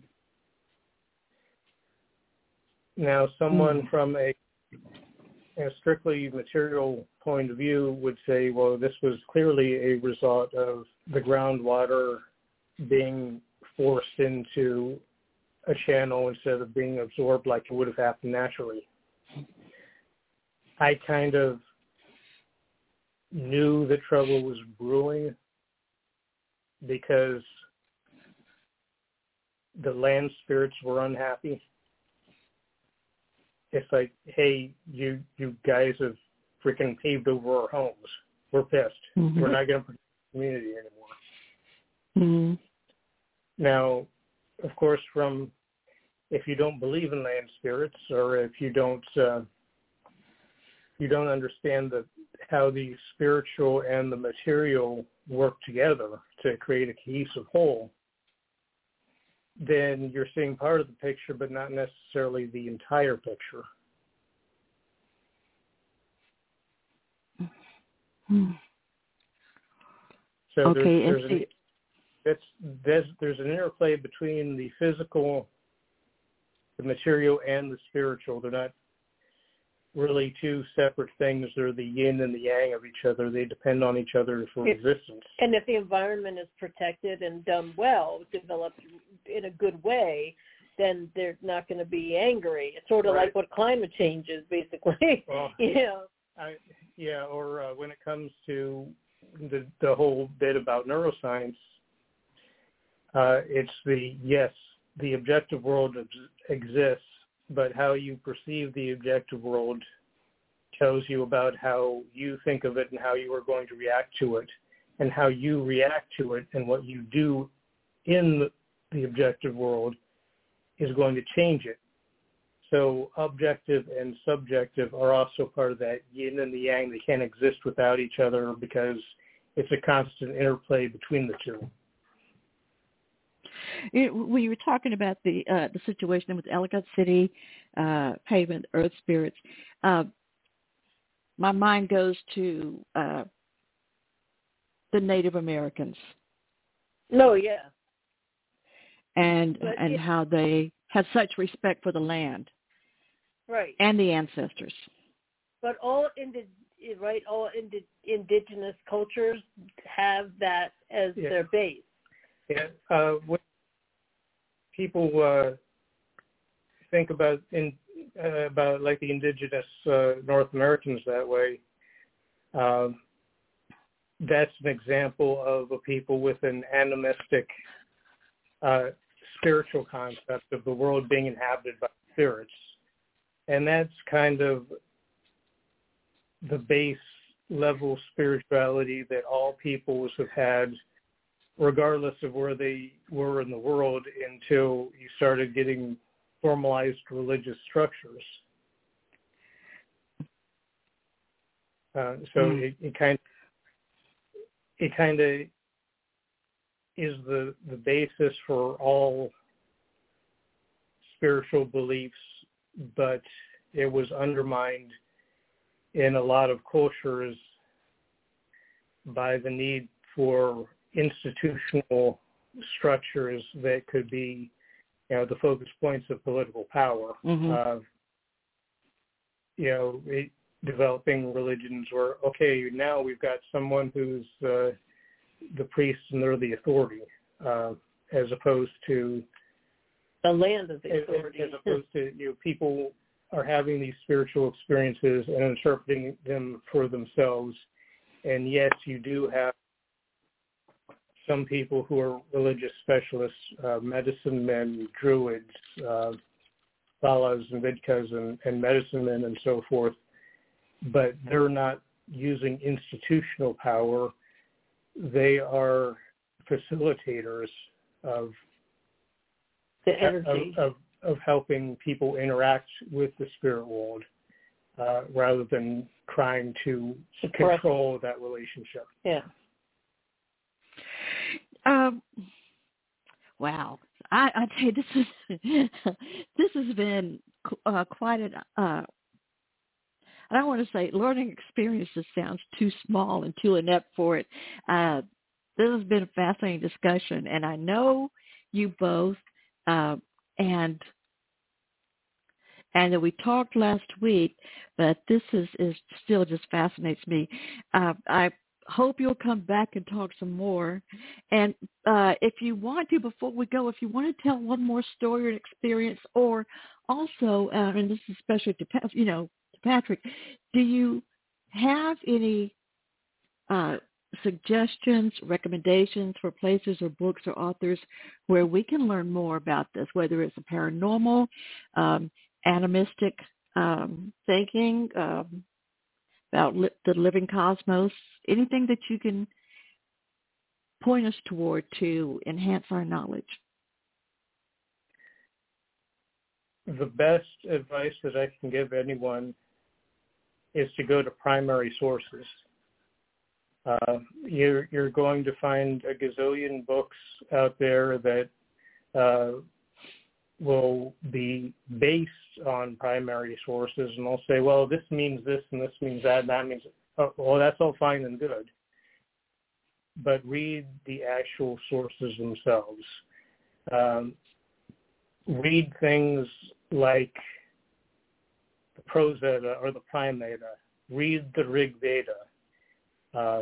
Now, someone mm. from a, a strictly material point of view would say, well, this was clearly a result of the groundwater being forced into a channel instead of being absorbed like it would have happened naturally. I kind of knew that trouble was brewing because the land spirits were unhappy. It's like, hey, you you guys have freaking paved over our homes. We're pissed. Mm-hmm. We're not going to protect the community anymore. Mm-hmm. Now, of course, from if you don't believe in land spirits or if you don't uh, you don't understand the how the spiritual and the material work together to create a cohesive whole, then you're seeing part of the picture, but not necessarily the entire picture. So okay, there's, there's, and an, that's, there's, there's an interplay between the physical, the material, and the spiritual. They're not really two separate things. They're the yin and the yang of each other. They depend on each other for if, existence. And if the environment is protected and done well, developed in a good way, then they're not going to be angry. It's sort of right. like what climate change is, basically. Well, you know? I, yeah, or uh, when it comes to the, the whole bit about neuroscience, uh, it's the, yes, the objective world exists, but how you perceive the objective world tells you about how you think of it and how you are going to react to it, and how you react to it and what you do in the, the objective world is going to change it. So objective and subjective are also part of that yin and the yang. They can't exist without each other because it's a constant interplay between the two. It, when you were talking about the uh, the situation with Ellicott City, uh, Haven, Earth Spirits, uh, my mind goes to uh, the Native Americans. No, yeah. And But and it, how they had such respect for the land, right, and the ancestors. But all indi- right, all indi- indigenous cultures have that as yeah. their base. Yeah, uh, when people uh, think about in uh, about like the indigenous uh, North Americans that way, um, that's an example of a people with an animistic uh, spiritual concept of the world being inhabited by spirits. And that's kind of the base level spirituality that all peoples have had, regardless of where they were in the world, until you started getting formalized religious structures. Uh, so mm. it, it kind of, it kind of is the, the basis for all spiritual beliefs, but it was undermined in a lot of cultures by the need for institutional structures that could be, you know, the focus points of political power. Mm-hmm. Uh, you know, it, developing religions where, okay, now we've got someone who's uh, the priests and they're the authority, uh, as opposed to the land of the authority. As, as opposed to, you know, people are having these spiritual experiences and interpreting them for themselves. And yes, you do have some people who are religious specialists, uh, medicine men, druids, uh, Balas and Vidkas and, and medicine men and so forth, but they're not using institutional power. They are facilitators of the energy of, of, of helping people interact with the spirit world, uh, rather than trying to Suppress. control that relationship. Yeah. Um. Wow. I, I tell you, this is this has been uh, quite an. Uh, I don't want to say learning experience. Just sounds too small and too inept for it. Uh, this has been a fascinating discussion, and I know you both. Uh, and and we talked last week, but this is, is still just fascinates me. Uh, I hope you'll come back and talk some more. And uh, if you want to, before we go, if you want to tell one more story or experience, or also, uh, and this is especially to you know to Patrick, do you have any uh, suggestions, recommendations for places or books or authors where we can learn more about this, whether it's a paranormal, um, animistic um, thinking, um, about li- the living cosmos, anything that you can point us toward to enhance our knowledge? The best advice that I can give anyone is to go to primary sources. Uh, you're, you're going to find a gazillion books out there that uh, will be based on primary sources, and they'll say, well, this means this and this means that, and that means uh, well, that's all fine and good, but read the actual sources themselves. Um, read things like the Prose Edda or the Prime Edda. Read the Rig Veda. Uh,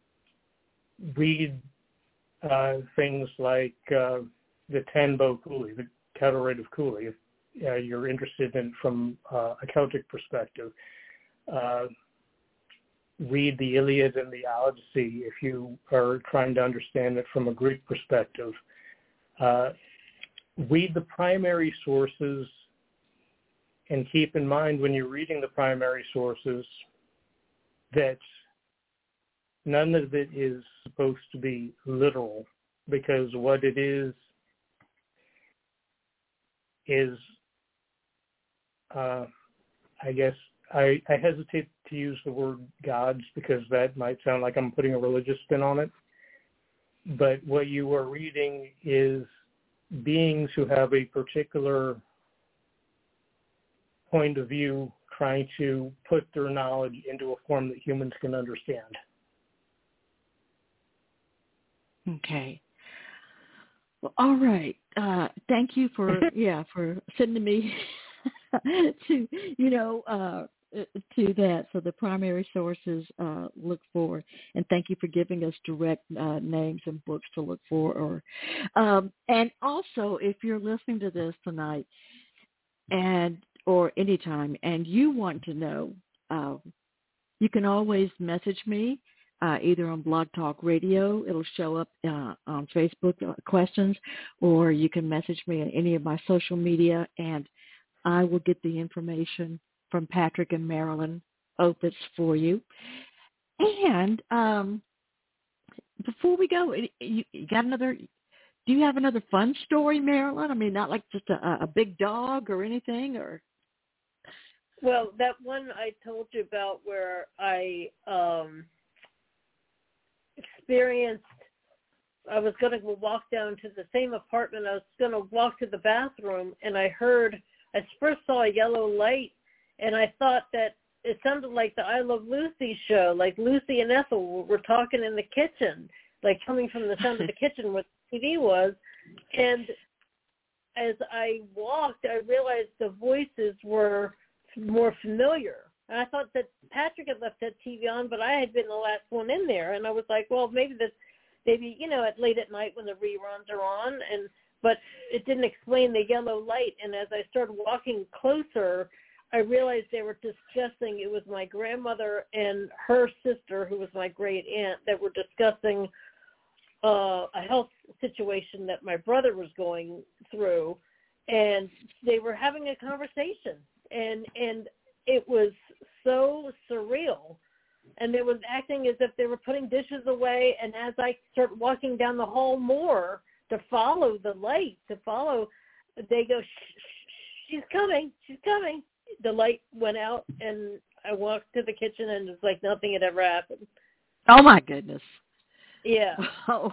read uh, things like uh, the Tanbo Kuli, the Cattle of Kuli, if uh, you're interested in from uh, a Celtic perspective. Uh, read the Iliad and the Odyssey if you are trying to understand it from a Greek perspective. Uh, read the primary sources, and keep in mind when you're reading the primary sources that none of it is supposed to be literal, because what it is is, uh, I guess, I, I hesitate to use the word gods because that might sound like I'm putting a religious spin on it. But what you are reading is beings who have a particular point of view trying to put their knowledge into a form that humans can understand. Okay. Well, all right. Uh, thank you for, yeah, for sending me to, you know, uh, to that. So the primary sources uh, look for, and thank you for giving us direct uh, names and books to look for. Or, um, and also, if you're listening to this tonight, and or anytime, and you want to know, uh, you can always message me uh, either on Blog Talk Radio. It'll show up uh, on Facebook uh, questions, or you can message me on any of my social media, and I will get the information from Patrick and Marilyn Opitz for you. And um, before we go, you, you got another? Do you have another fun story, Marilyn? I mean, not like just a, a big dog or anything, or. Well, that one I told you about where I um, experienced, I was going to walk down to the same apartment. I was going to walk to the bathroom, and I heard, I first saw a yellow light, and I thought that it sounded like the I Love Lucy show, like Lucy and Ethel were talking in the kitchen, like coming from the sound of the kitchen where the T V was. And as I walked, I realized the voices were more familiar. And I thought that Patrick had left that T V on, but I had been the last one in there. And I was like, well, maybe this, maybe, you know, at late at night when the reruns are on. And but it didn't explain the yellow light. And as I started walking closer, I realized they were discussing, it was my grandmother and her sister, who was my great aunt, that were discussing uh, a health situation that my brother was going through. And they were having a conversation. And and it was so surreal. And they were acting as if they were putting dishes away. And as I started walking down the hall more to follow the light, to follow, they go, shh, shh, she's coming, she's coming. The light went out, and I walked to the kitchen, and it's like nothing had ever happened. Oh, my goodness. Yeah. Oh.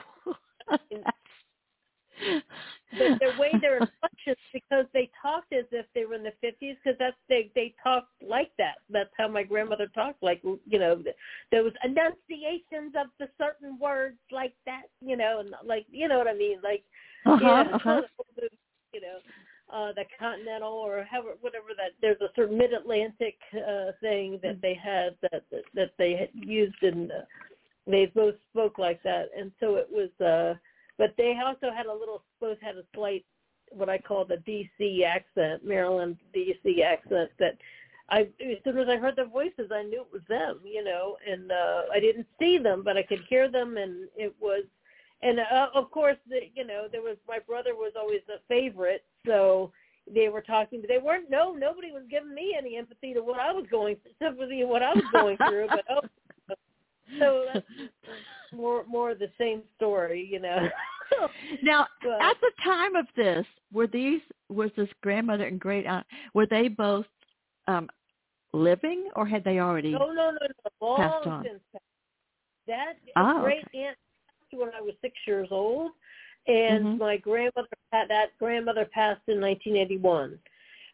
But the way they're inflections, because they talked as if they were in the fifties, because that's they they talked like that. That's how my grandmother talked, like, you know, there was enunciations of the certain words like that, you know, and like, you know what I mean, like, uh-huh, yeah, uh-huh. you know, uh, the continental or however, whatever that. There's a certain mid-Atlantic uh, thing that they had that that, that they had used, and uh, they both spoke like that, and so it was. Uh, But they also had a little, both had a slight, what I call the D C accent, Maryland D C accent, that I, as soon as I heard their voices, I knew it was them, you know, and uh, I didn't see them, but I could hear them, and it was, and uh, of course, the, you know, there was, my brother was always the favorite, so they were talking, but they weren't, no, nobody was giving me any empathy to what I was going, sympathy to what I was going through, but oh, so that's more more the same story, you know. Now, but, at the time of this, were these was this grandmother and great aunt, were they both um, living, or had they already no, no, no, no, long passed on? since that Oh, great okay. aunt passed when I was six years old, and Mm-hmm. my grandmother, that grandmother passed in nineteen eighty-one.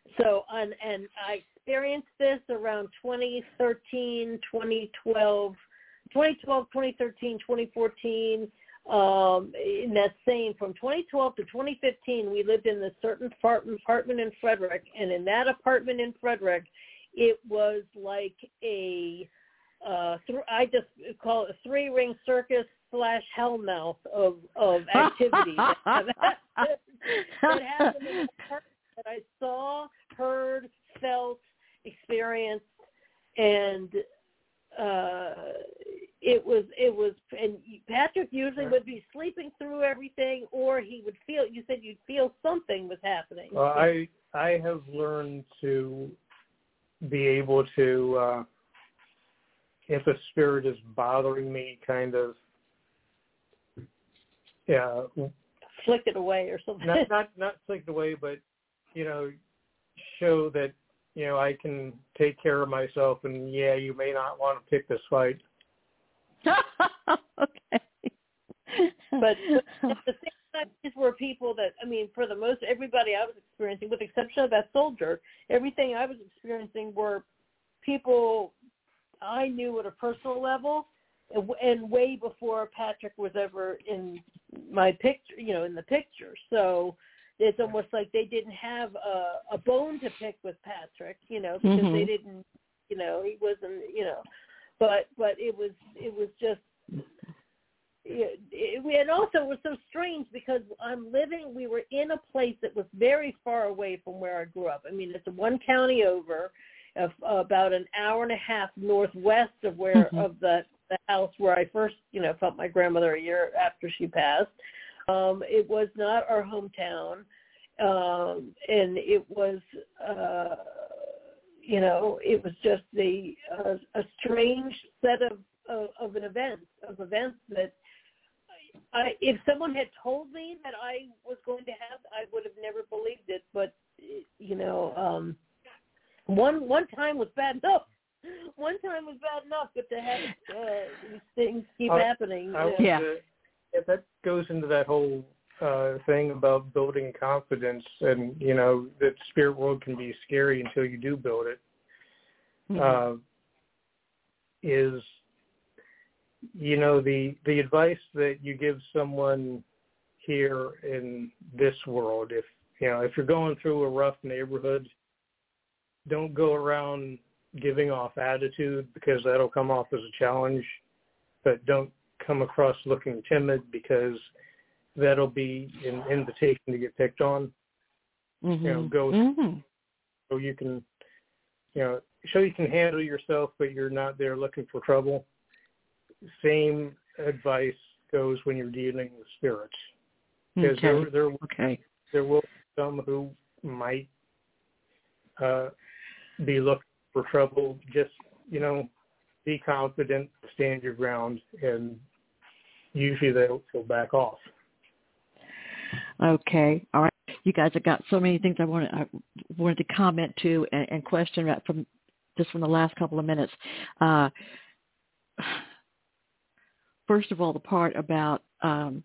So, and, and I experienced this around twenty thirteen, twenty twelve, twenty twelve, twenty thirteen, twenty fourteen. Um, in that same, from twenty twelve to twenty fifteen, we lived in a certain apartment in Frederick, and in that apartment in Frederick, it was like a, uh, th- I just call it a three-ring circus slash hellmouth of, of activity that, that happened in the apartment that I saw, heard, felt, experienced, and uh, it was, it was, and Patrick usually would be sleeping through everything, or he would feel, you said you'd feel something was happening. Well, I, I have learned to be able to, uh, if a spirit is bothering me, kind of, yeah, flick it away or something. Not, not, not flick it away, but, you know, show that, you know, I can take care of myself, and yeah, you may not want to pick this fight. Okay. But, but at the same time, these were people that, I mean, for the most, everybody I was experiencing, with the exception of that soldier, everything I was experiencing were people I knew at a personal level, and, and way before Patrick was ever in my picture, you know, in the picture. So it's almost like they didn't have a, a bone to pick with Patrick, you know, because mm-hmm. they didn't, you know, he wasn't, you know, but but it was it was just, it, it, and also it was so strange because I'm living, we were in a place that was very far away from where I grew up. I mean, it's one county over, uh, about an hour and a half northwest of where mm-hmm. of the, the house where I first, you know, felt my grandmother a year after she passed. Um, it was not our hometown, um, and it was, uh, you know, it was just a, a, a strange set of, of, of an event, of events that I, if someone had told me that I was going to have, I would have never believed it. But, you know, um, one one time was bad enough. One time was bad enough, but to have uh, these things keep I, happening. I, yeah. Uh, yeah, that goes into that whole uh, thing about building confidence, and you know that spirit world can be scary until you do build it. Mm-hmm. Uh, is you know the the advice that you give someone here in this world, if you know if you're going through a rough neighborhood, don't go around giving off attitude, because that'll come off as a challenge, but don't come across looking timid, because that'll be an invitation to get picked on. Mm-hmm. You know, go mm-hmm. so you can, you know, show you can handle yourself, but you're not there looking for trouble. Same advice goes when you're dealing with spirits, because okay. there, there, okay. there will be some who might uh, be looking for trouble. Just, you know, be confident, stand your ground, and usually they'll, they'll back off. Okay. All right. You guys have got so many things I wanted, I wanted to comment to and, and question about from just from the last couple of minutes. Uh, first of all, the part about um,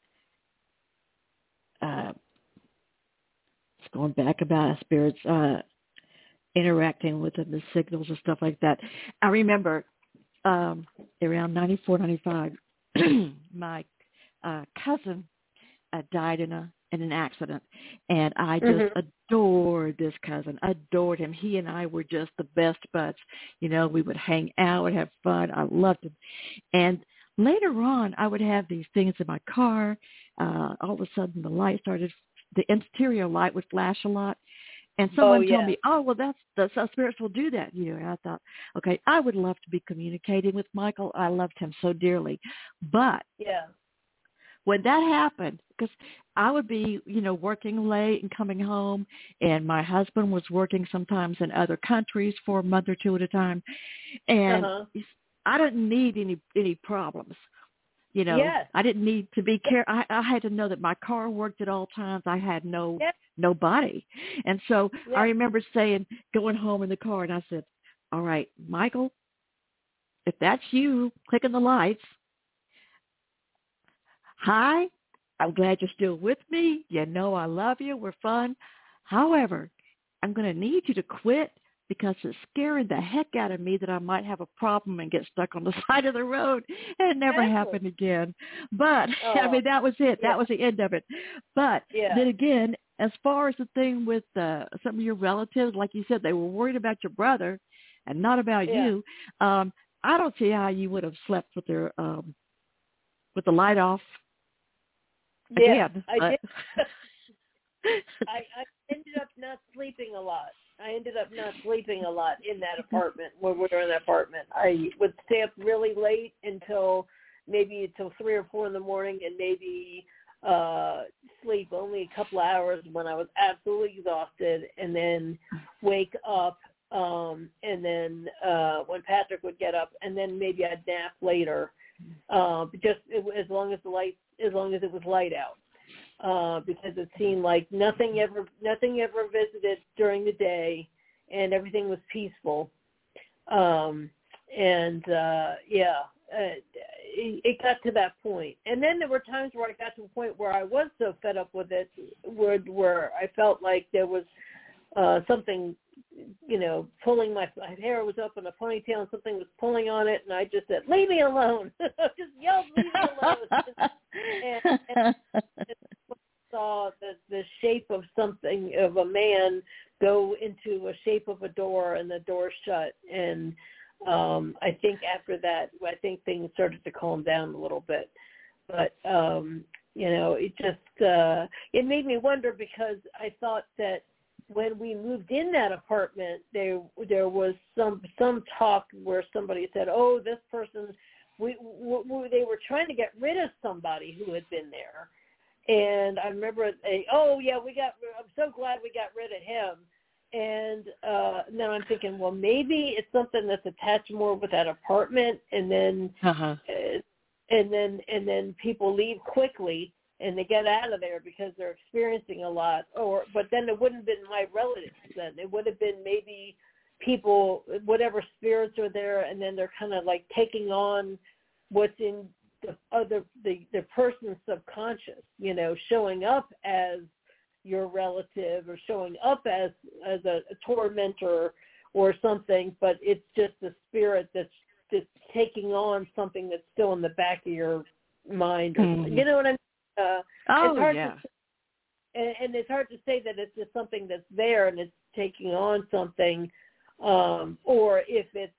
uh, going back about spirits uh, interacting with the, the signals and stuff like that. I remember um, around ninety-four, ninety-five, my uh, cousin uh, died in a in an accident, and I just mm-hmm. adored this cousin, adored him. He and I were just the best buds. You know, we would hang out, would have fun. I loved him. And later on, I would have these things in my car. Uh, all of a sudden, the light started, the interior light would flash a lot. And someone oh, yeah. told me, oh, well, that's, the so spirits will do that. You know, and I thought, okay, I would love to be communicating with Michael. I loved him so dearly. But yeah. when that happened, because I would be, you know, working late and coming home, and my husband was working sometimes in other countries for a month or two at a time, and uh-huh. I didn't need any any problems. You know, yes. I didn't need to be care. I, I had to know that my car worked at all times. I had no yes. nobody, and so yes. I remember saying, going home in the car, and I said, "All right, Michael, if that's you clicking the lights, hi, I'm glad you're still with me. You know I love you. We're fun. However, I'm going to need you to quit because it's scaring the heck out of me that I might have a problem and get stuck on the side of the road. And it never exactly. happened again. But, oh, I mean, that was it. yeah. That was the end of it. But yeah. then again, as far as the thing with uh, some of your relatives, like you said, they were worried about your brother and not about yeah. you. Um, I don't see how you would have slept with their um, with the light off. Yeah, again. I But... did. I, I ended up not sleeping a lot. I ended up not sleeping a lot in that apartment when we were in that apartment. I would stay up really late until maybe until three or four in the morning, and maybe uh, sleep only a couple hours when I was absolutely exhausted, and then wake up. Um, and then uh, when Patrick would get up, and then maybe I'd nap later, uh, just as long as the light, as long as it was light out. Uh, because it seemed like nothing ever, nothing ever visited during the day, and everything was peaceful. Um, and uh, yeah, uh, it, it got to that point. And then there were times where I got to a point where I was so fed up with it, where where I felt like there was uh, something, you know, pulling my, my hair was up in a ponytail and something was pulling on it, and I just said, "Leave me alone!" Just yelled, "Leave me alone!" and, and, and saw the, the shape of something, of a man go into a shape of a door, and the door shut. And um, I think after that, I think things started to calm down a little bit. But, um, you know, it just, uh, it made me wonder, because I thought that when we moved in that apartment, there there was some some talk where somebody said, "Oh, this person," we, we they were trying to get rid of somebody who had been there. And I remember, a, oh, yeah, we got, I'm so glad we got rid of him. And uh, then I'm thinking, well, maybe it's something that's attached more with that apartment. And then, uh-huh. uh, and then, and then people leave quickly and they get out of there because they're experiencing a lot. Or, but then it wouldn't have been my relatives then. It would have been maybe people, whatever spirits are there, and then they're kind of like taking on what's in the other, the, the person's subconscious, you know, showing up as your relative or showing up as, as a, a tormentor or something, but it's just the spirit that's just taking on something that's still in the back of your mind. Or, mm-hmm. You know what I mean? Uh, oh, it's hard yeah. To, and, and it's hard to say that it's just something that's there and it's taking on something, um, or if it's,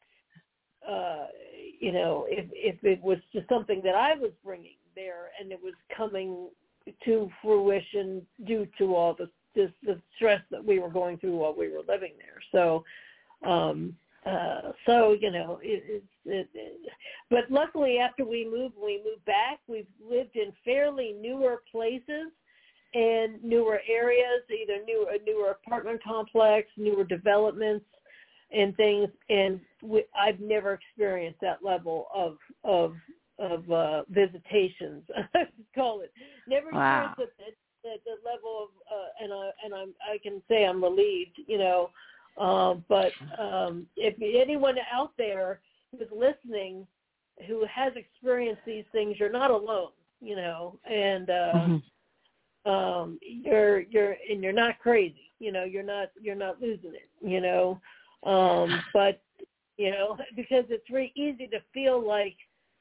uh, you know, if if it was just something that I was bringing there and it was coming to fruition due to all the this, the stress that we were going through while we were living there. So, um, uh, so you know, it, it, it, but luckily after we moved, we moved back. We've lived in fairly newer places and newer areas, either new a newer apartment complex, newer developments, and things, and we, I've never experienced that level of of of uh, visitations. I call it never wow. experienced the, the, the level of, uh, and I and I'm I can say I'm relieved, you know. Uh, but um, if anyone out there who's listening who has experienced these things, you're not alone, you know, and uh, mm-hmm. um, you're you're and you're not crazy, you know. You're not you're not losing it, you know. Um, but, you know, because it's very easy to feel like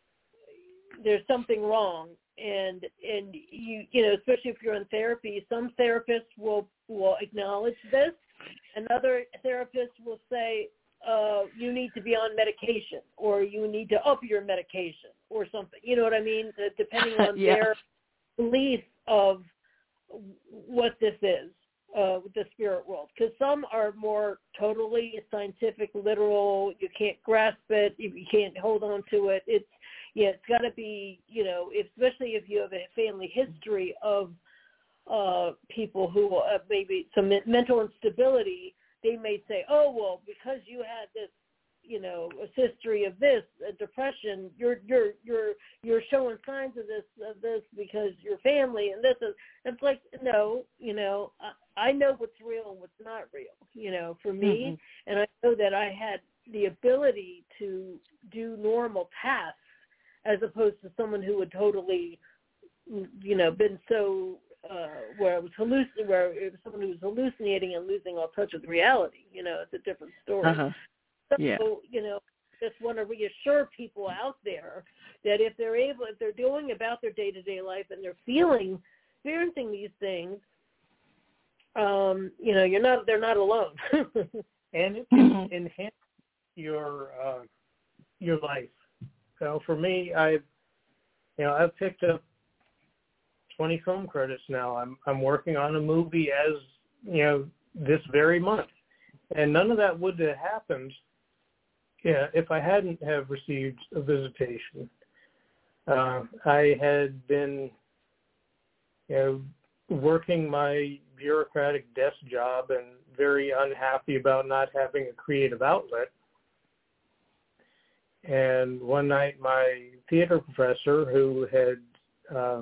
there's something wrong. And, and you, you know, especially if you're in therapy, some therapists will, will acknowledge this. Another therapist will say, uh, you need to be on medication, or you need to up your medication or something. You know what I mean? Depending on yeah. their belief of what this is. Uh, with the spirit world, because some are more totally scientific, literal. You can't grasp it, you, you can't hold on to it. It's yeah, it's got to be, you know, especially if you have a family history of uh, people who uh, maybe some mental instability. They may say, oh well, because you had this, you know, a history of this uh, depression, you're you're you're you're showing signs of this of this because your family and this is. It's like, no, you know, I, I know what's real and what's not real, you know, for me, mm-hmm. and I know that I had the ability to do normal tasks as opposed to someone who had totally, you know, been so uh, where it was halluc- where it was someone who was hallucinating and losing all touch with reality. You know, it's a different story. Uh-huh. So, yeah. you know, just want to reassure people out there that if they're able, if they're doing about their day-to-day life and they're feeling, experiencing these things, um, you know, you're not, they're not alone. And it can enhance your uh, your life. So for me, I've you know I've picked up twenty film credits now. I'm I'm working on a movie as you know this very month, and none of that would have happened, yeah, if I hadn't have received a visitation. Uh, I had been you know working my bureaucratic desk job and very unhappy about not having a creative outlet. And one night my theater professor, who had uh,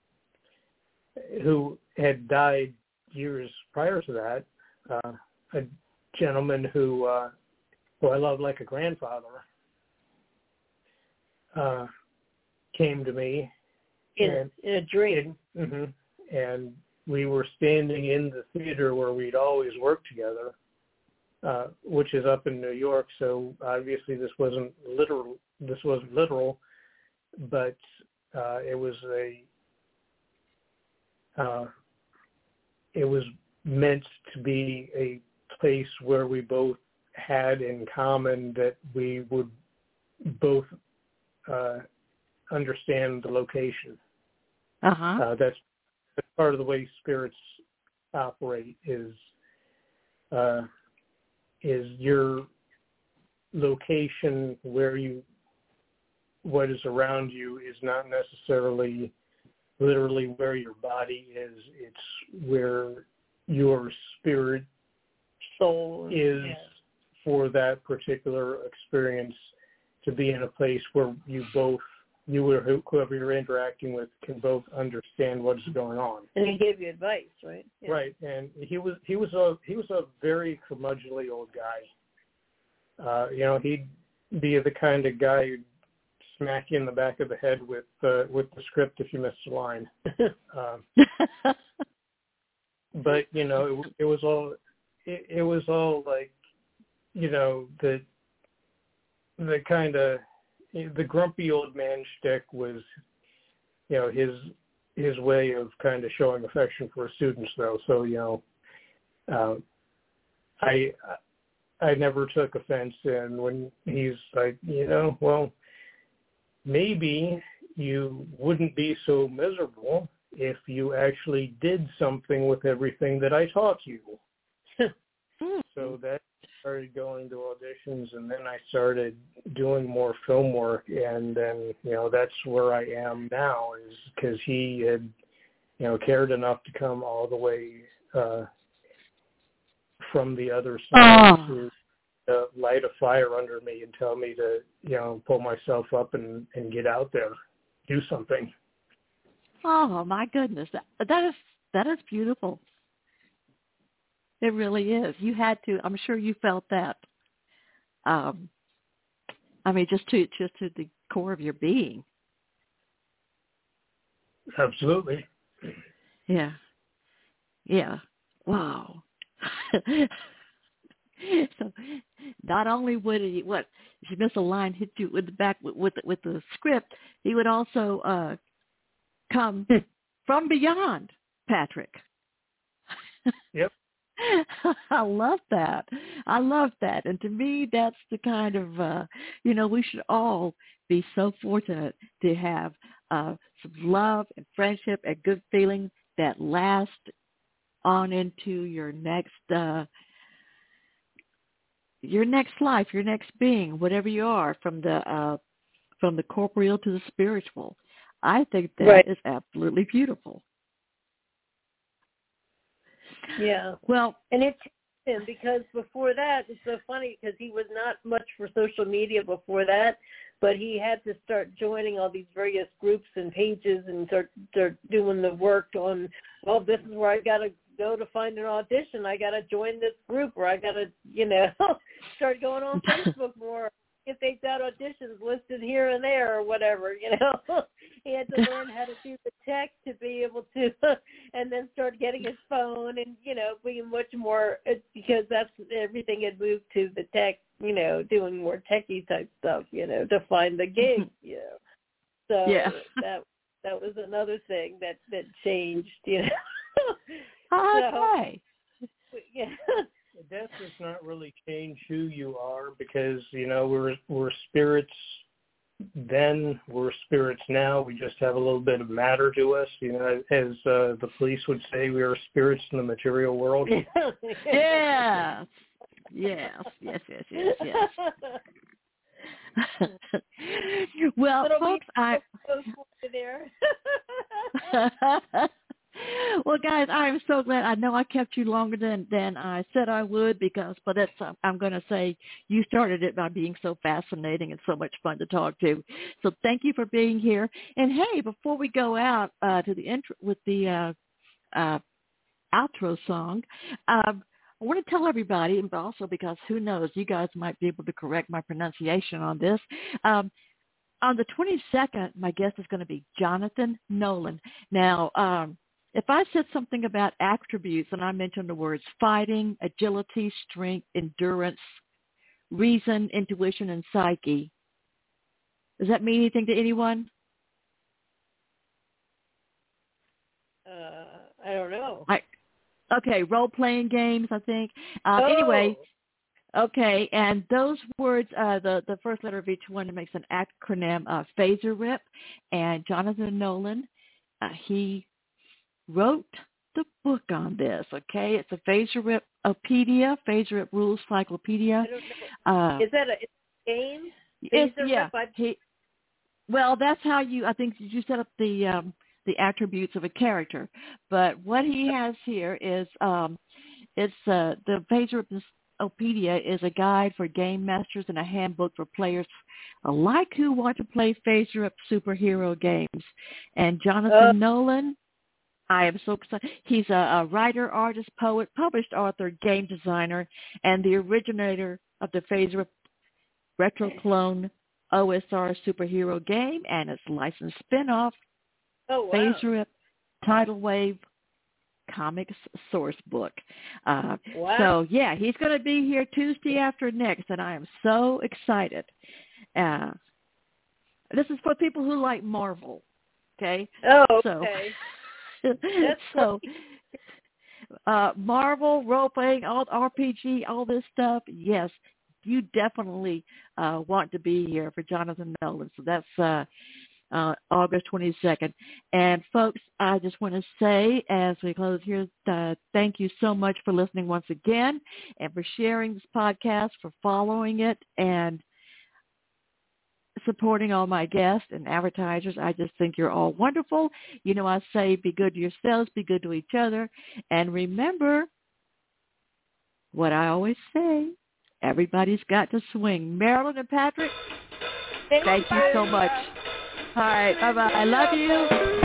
who had died years prior to that, uh, a gentleman who uh, who I love like a grandfather, uh, came to me in, and, in a dream. Mm-hmm, and we were standing in the theater where we'd always worked together, uh, which is up in New York. So obviously this wasn't literal. This wasn't literal, but uh, it was a. Uh, it was meant to be a place where we both had in common that we would both uh, understand the location. Uh-huh. Uh, that's, that's part of the way spirits operate is uh, is your location where you, what is around you is not necessarily literally where your body is. It's where your spirit Soul is yeah. for that particular experience, to be in a place where you both, you or whoever you're interacting with, can both understand what is going on. And he gave you advice, right? Yeah. Right, and he was he was a he was a very curmudgeonly old guy. Uh, you know, he'd be the kind of guy who'd smack you in the back of the head with uh, with the script if you missed a line. um, but you know, it, it was all it, it was all like, you know, the the kind of the grumpy old man shtick was, you know, his his way of kind of showing affection for his students, though. So, you know, uh, I I never took offense, and when he's like, you know, well, maybe you wouldn't be so miserable if you actually did something with everything that I taught you. So that started going to auditions, and then I started doing more film work, and then, you know, that's where I am now, is because he had, you know, cared enough to come all the way uh, from the other side Oh. to uh, light a fire under me and tell me to, you know, pull myself up and, and get out there, do something. Oh my goodness, that, that is that is beautiful. It really is. You had to. I'm sure you felt that. Um, I mean, just to just to the core of your being. Absolutely. Yeah. Yeah. Wow. So, not only would he, what if you miss a line, hit you with the back with with, with the script, he would also uh, come from beyond, Patrick. Yep. I love that. I love that. And to me, that's the kind of, uh, you know, we should all be so fortunate to have uh, some love and friendship and good feeling that last on into your next, uh, your next life, your next being, whatever you are, from the uh, from the corporeal to the spiritual. I think that Right. is absolutely beautiful. Yeah. Well, and it's him because before that, it's so funny because he was not much for social media before that, but he had to start joining all these various groups and pages and start, start doing the work on, well, this is where I got to go to find an audition. I got to join this group, or I got to, you know, start going on Facebook more. if they've got auditions listed here and there or whatever, you know. He had to learn how to do the tech to be able to, and then start getting his phone and, you know, being much more, because that's, everything had moved to the tech, you know, doing more techie type stuff, you know, to find the gig, you know. So yeah. that that was another thing that, that changed, you know. Okay. So, yeah. Death does not really change who you are, because, you know, we're we're spirits then, we're spirits now. We just have a little bit of matter to us. You know, as uh, the police would say, we are spirits in the material world. Yes. Yes, yes, yes, yes, yes. Well, It'll folks, I... there. Well, guys, I'm so glad. I know I kept you longer than, than I said I would, because, but it's, uh, I'm going to say you started it by being so fascinating and so much fun to talk to. So thank you for being here. And hey, before we go out uh, to the intro with the uh, uh, outro song, um, I want to tell everybody, and also because who knows, you guys might be able to correct my pronunciation on this. Um, on the twenty-second, my guest is going to be Jonathan Nolan. Now, um, if I said something about attributes and I mentioned the words fighting, agility, strength, endurance, reason, intuition, and psyche, does that mean anything to anyone? Uh, I don't know. I, okay, role-playing games, I think. Uh, oh. Anyway, okay, and those words, uh, the, the first letter of each one makes an acronym, uh, FASERIP, and Jonathan Nolan, uh, he wrote the book on this, okay? It's a FASERIP-opedia, FASERIP Rules Cyclopedia. I don't know. Uh, Is that a, it's a game? It's, yeah. I... He, well, that's how you, I think you set up the um, the attributes of a character. But what he has here is, um, it's uh, the FASERIP-opedia is a guide for game masters and a handbook for players alike who want to play FASERIP superhero games. And Jonathan uh, Nolan, I am so excited. He's a, a writer, artist, poet, published author, game designer, and the originator of the FASERIP Retro Clone O S R superhero game and its licensed spin-off, oh, wow. FASERIP Tidal Wave Comics Source Book. Uh, wow. So, yeah, he's going to be here Tuesday after next, and I am so excited. Uh, this is for people who like Marvel, okay? Oh, okay. So, That's so uh, Marvel, role-playing, all R P G, all this stuff, yes, you definitely uh, want to be here for Jonathan Nolan. So that's uh, uh, August twenty-second. And, folks, I just want to say as we close here, uh, thank you so much for listening once again and for sharing this podcast, for following it, and supporting all my guests and advertisers. I just think you're all wonderful. You know, I say be good to yourselves, be good to each other, and remember what I always say, everybody's got to swing. Marilyn and Patrick, thank you so much. All right, bye-bye. I love you.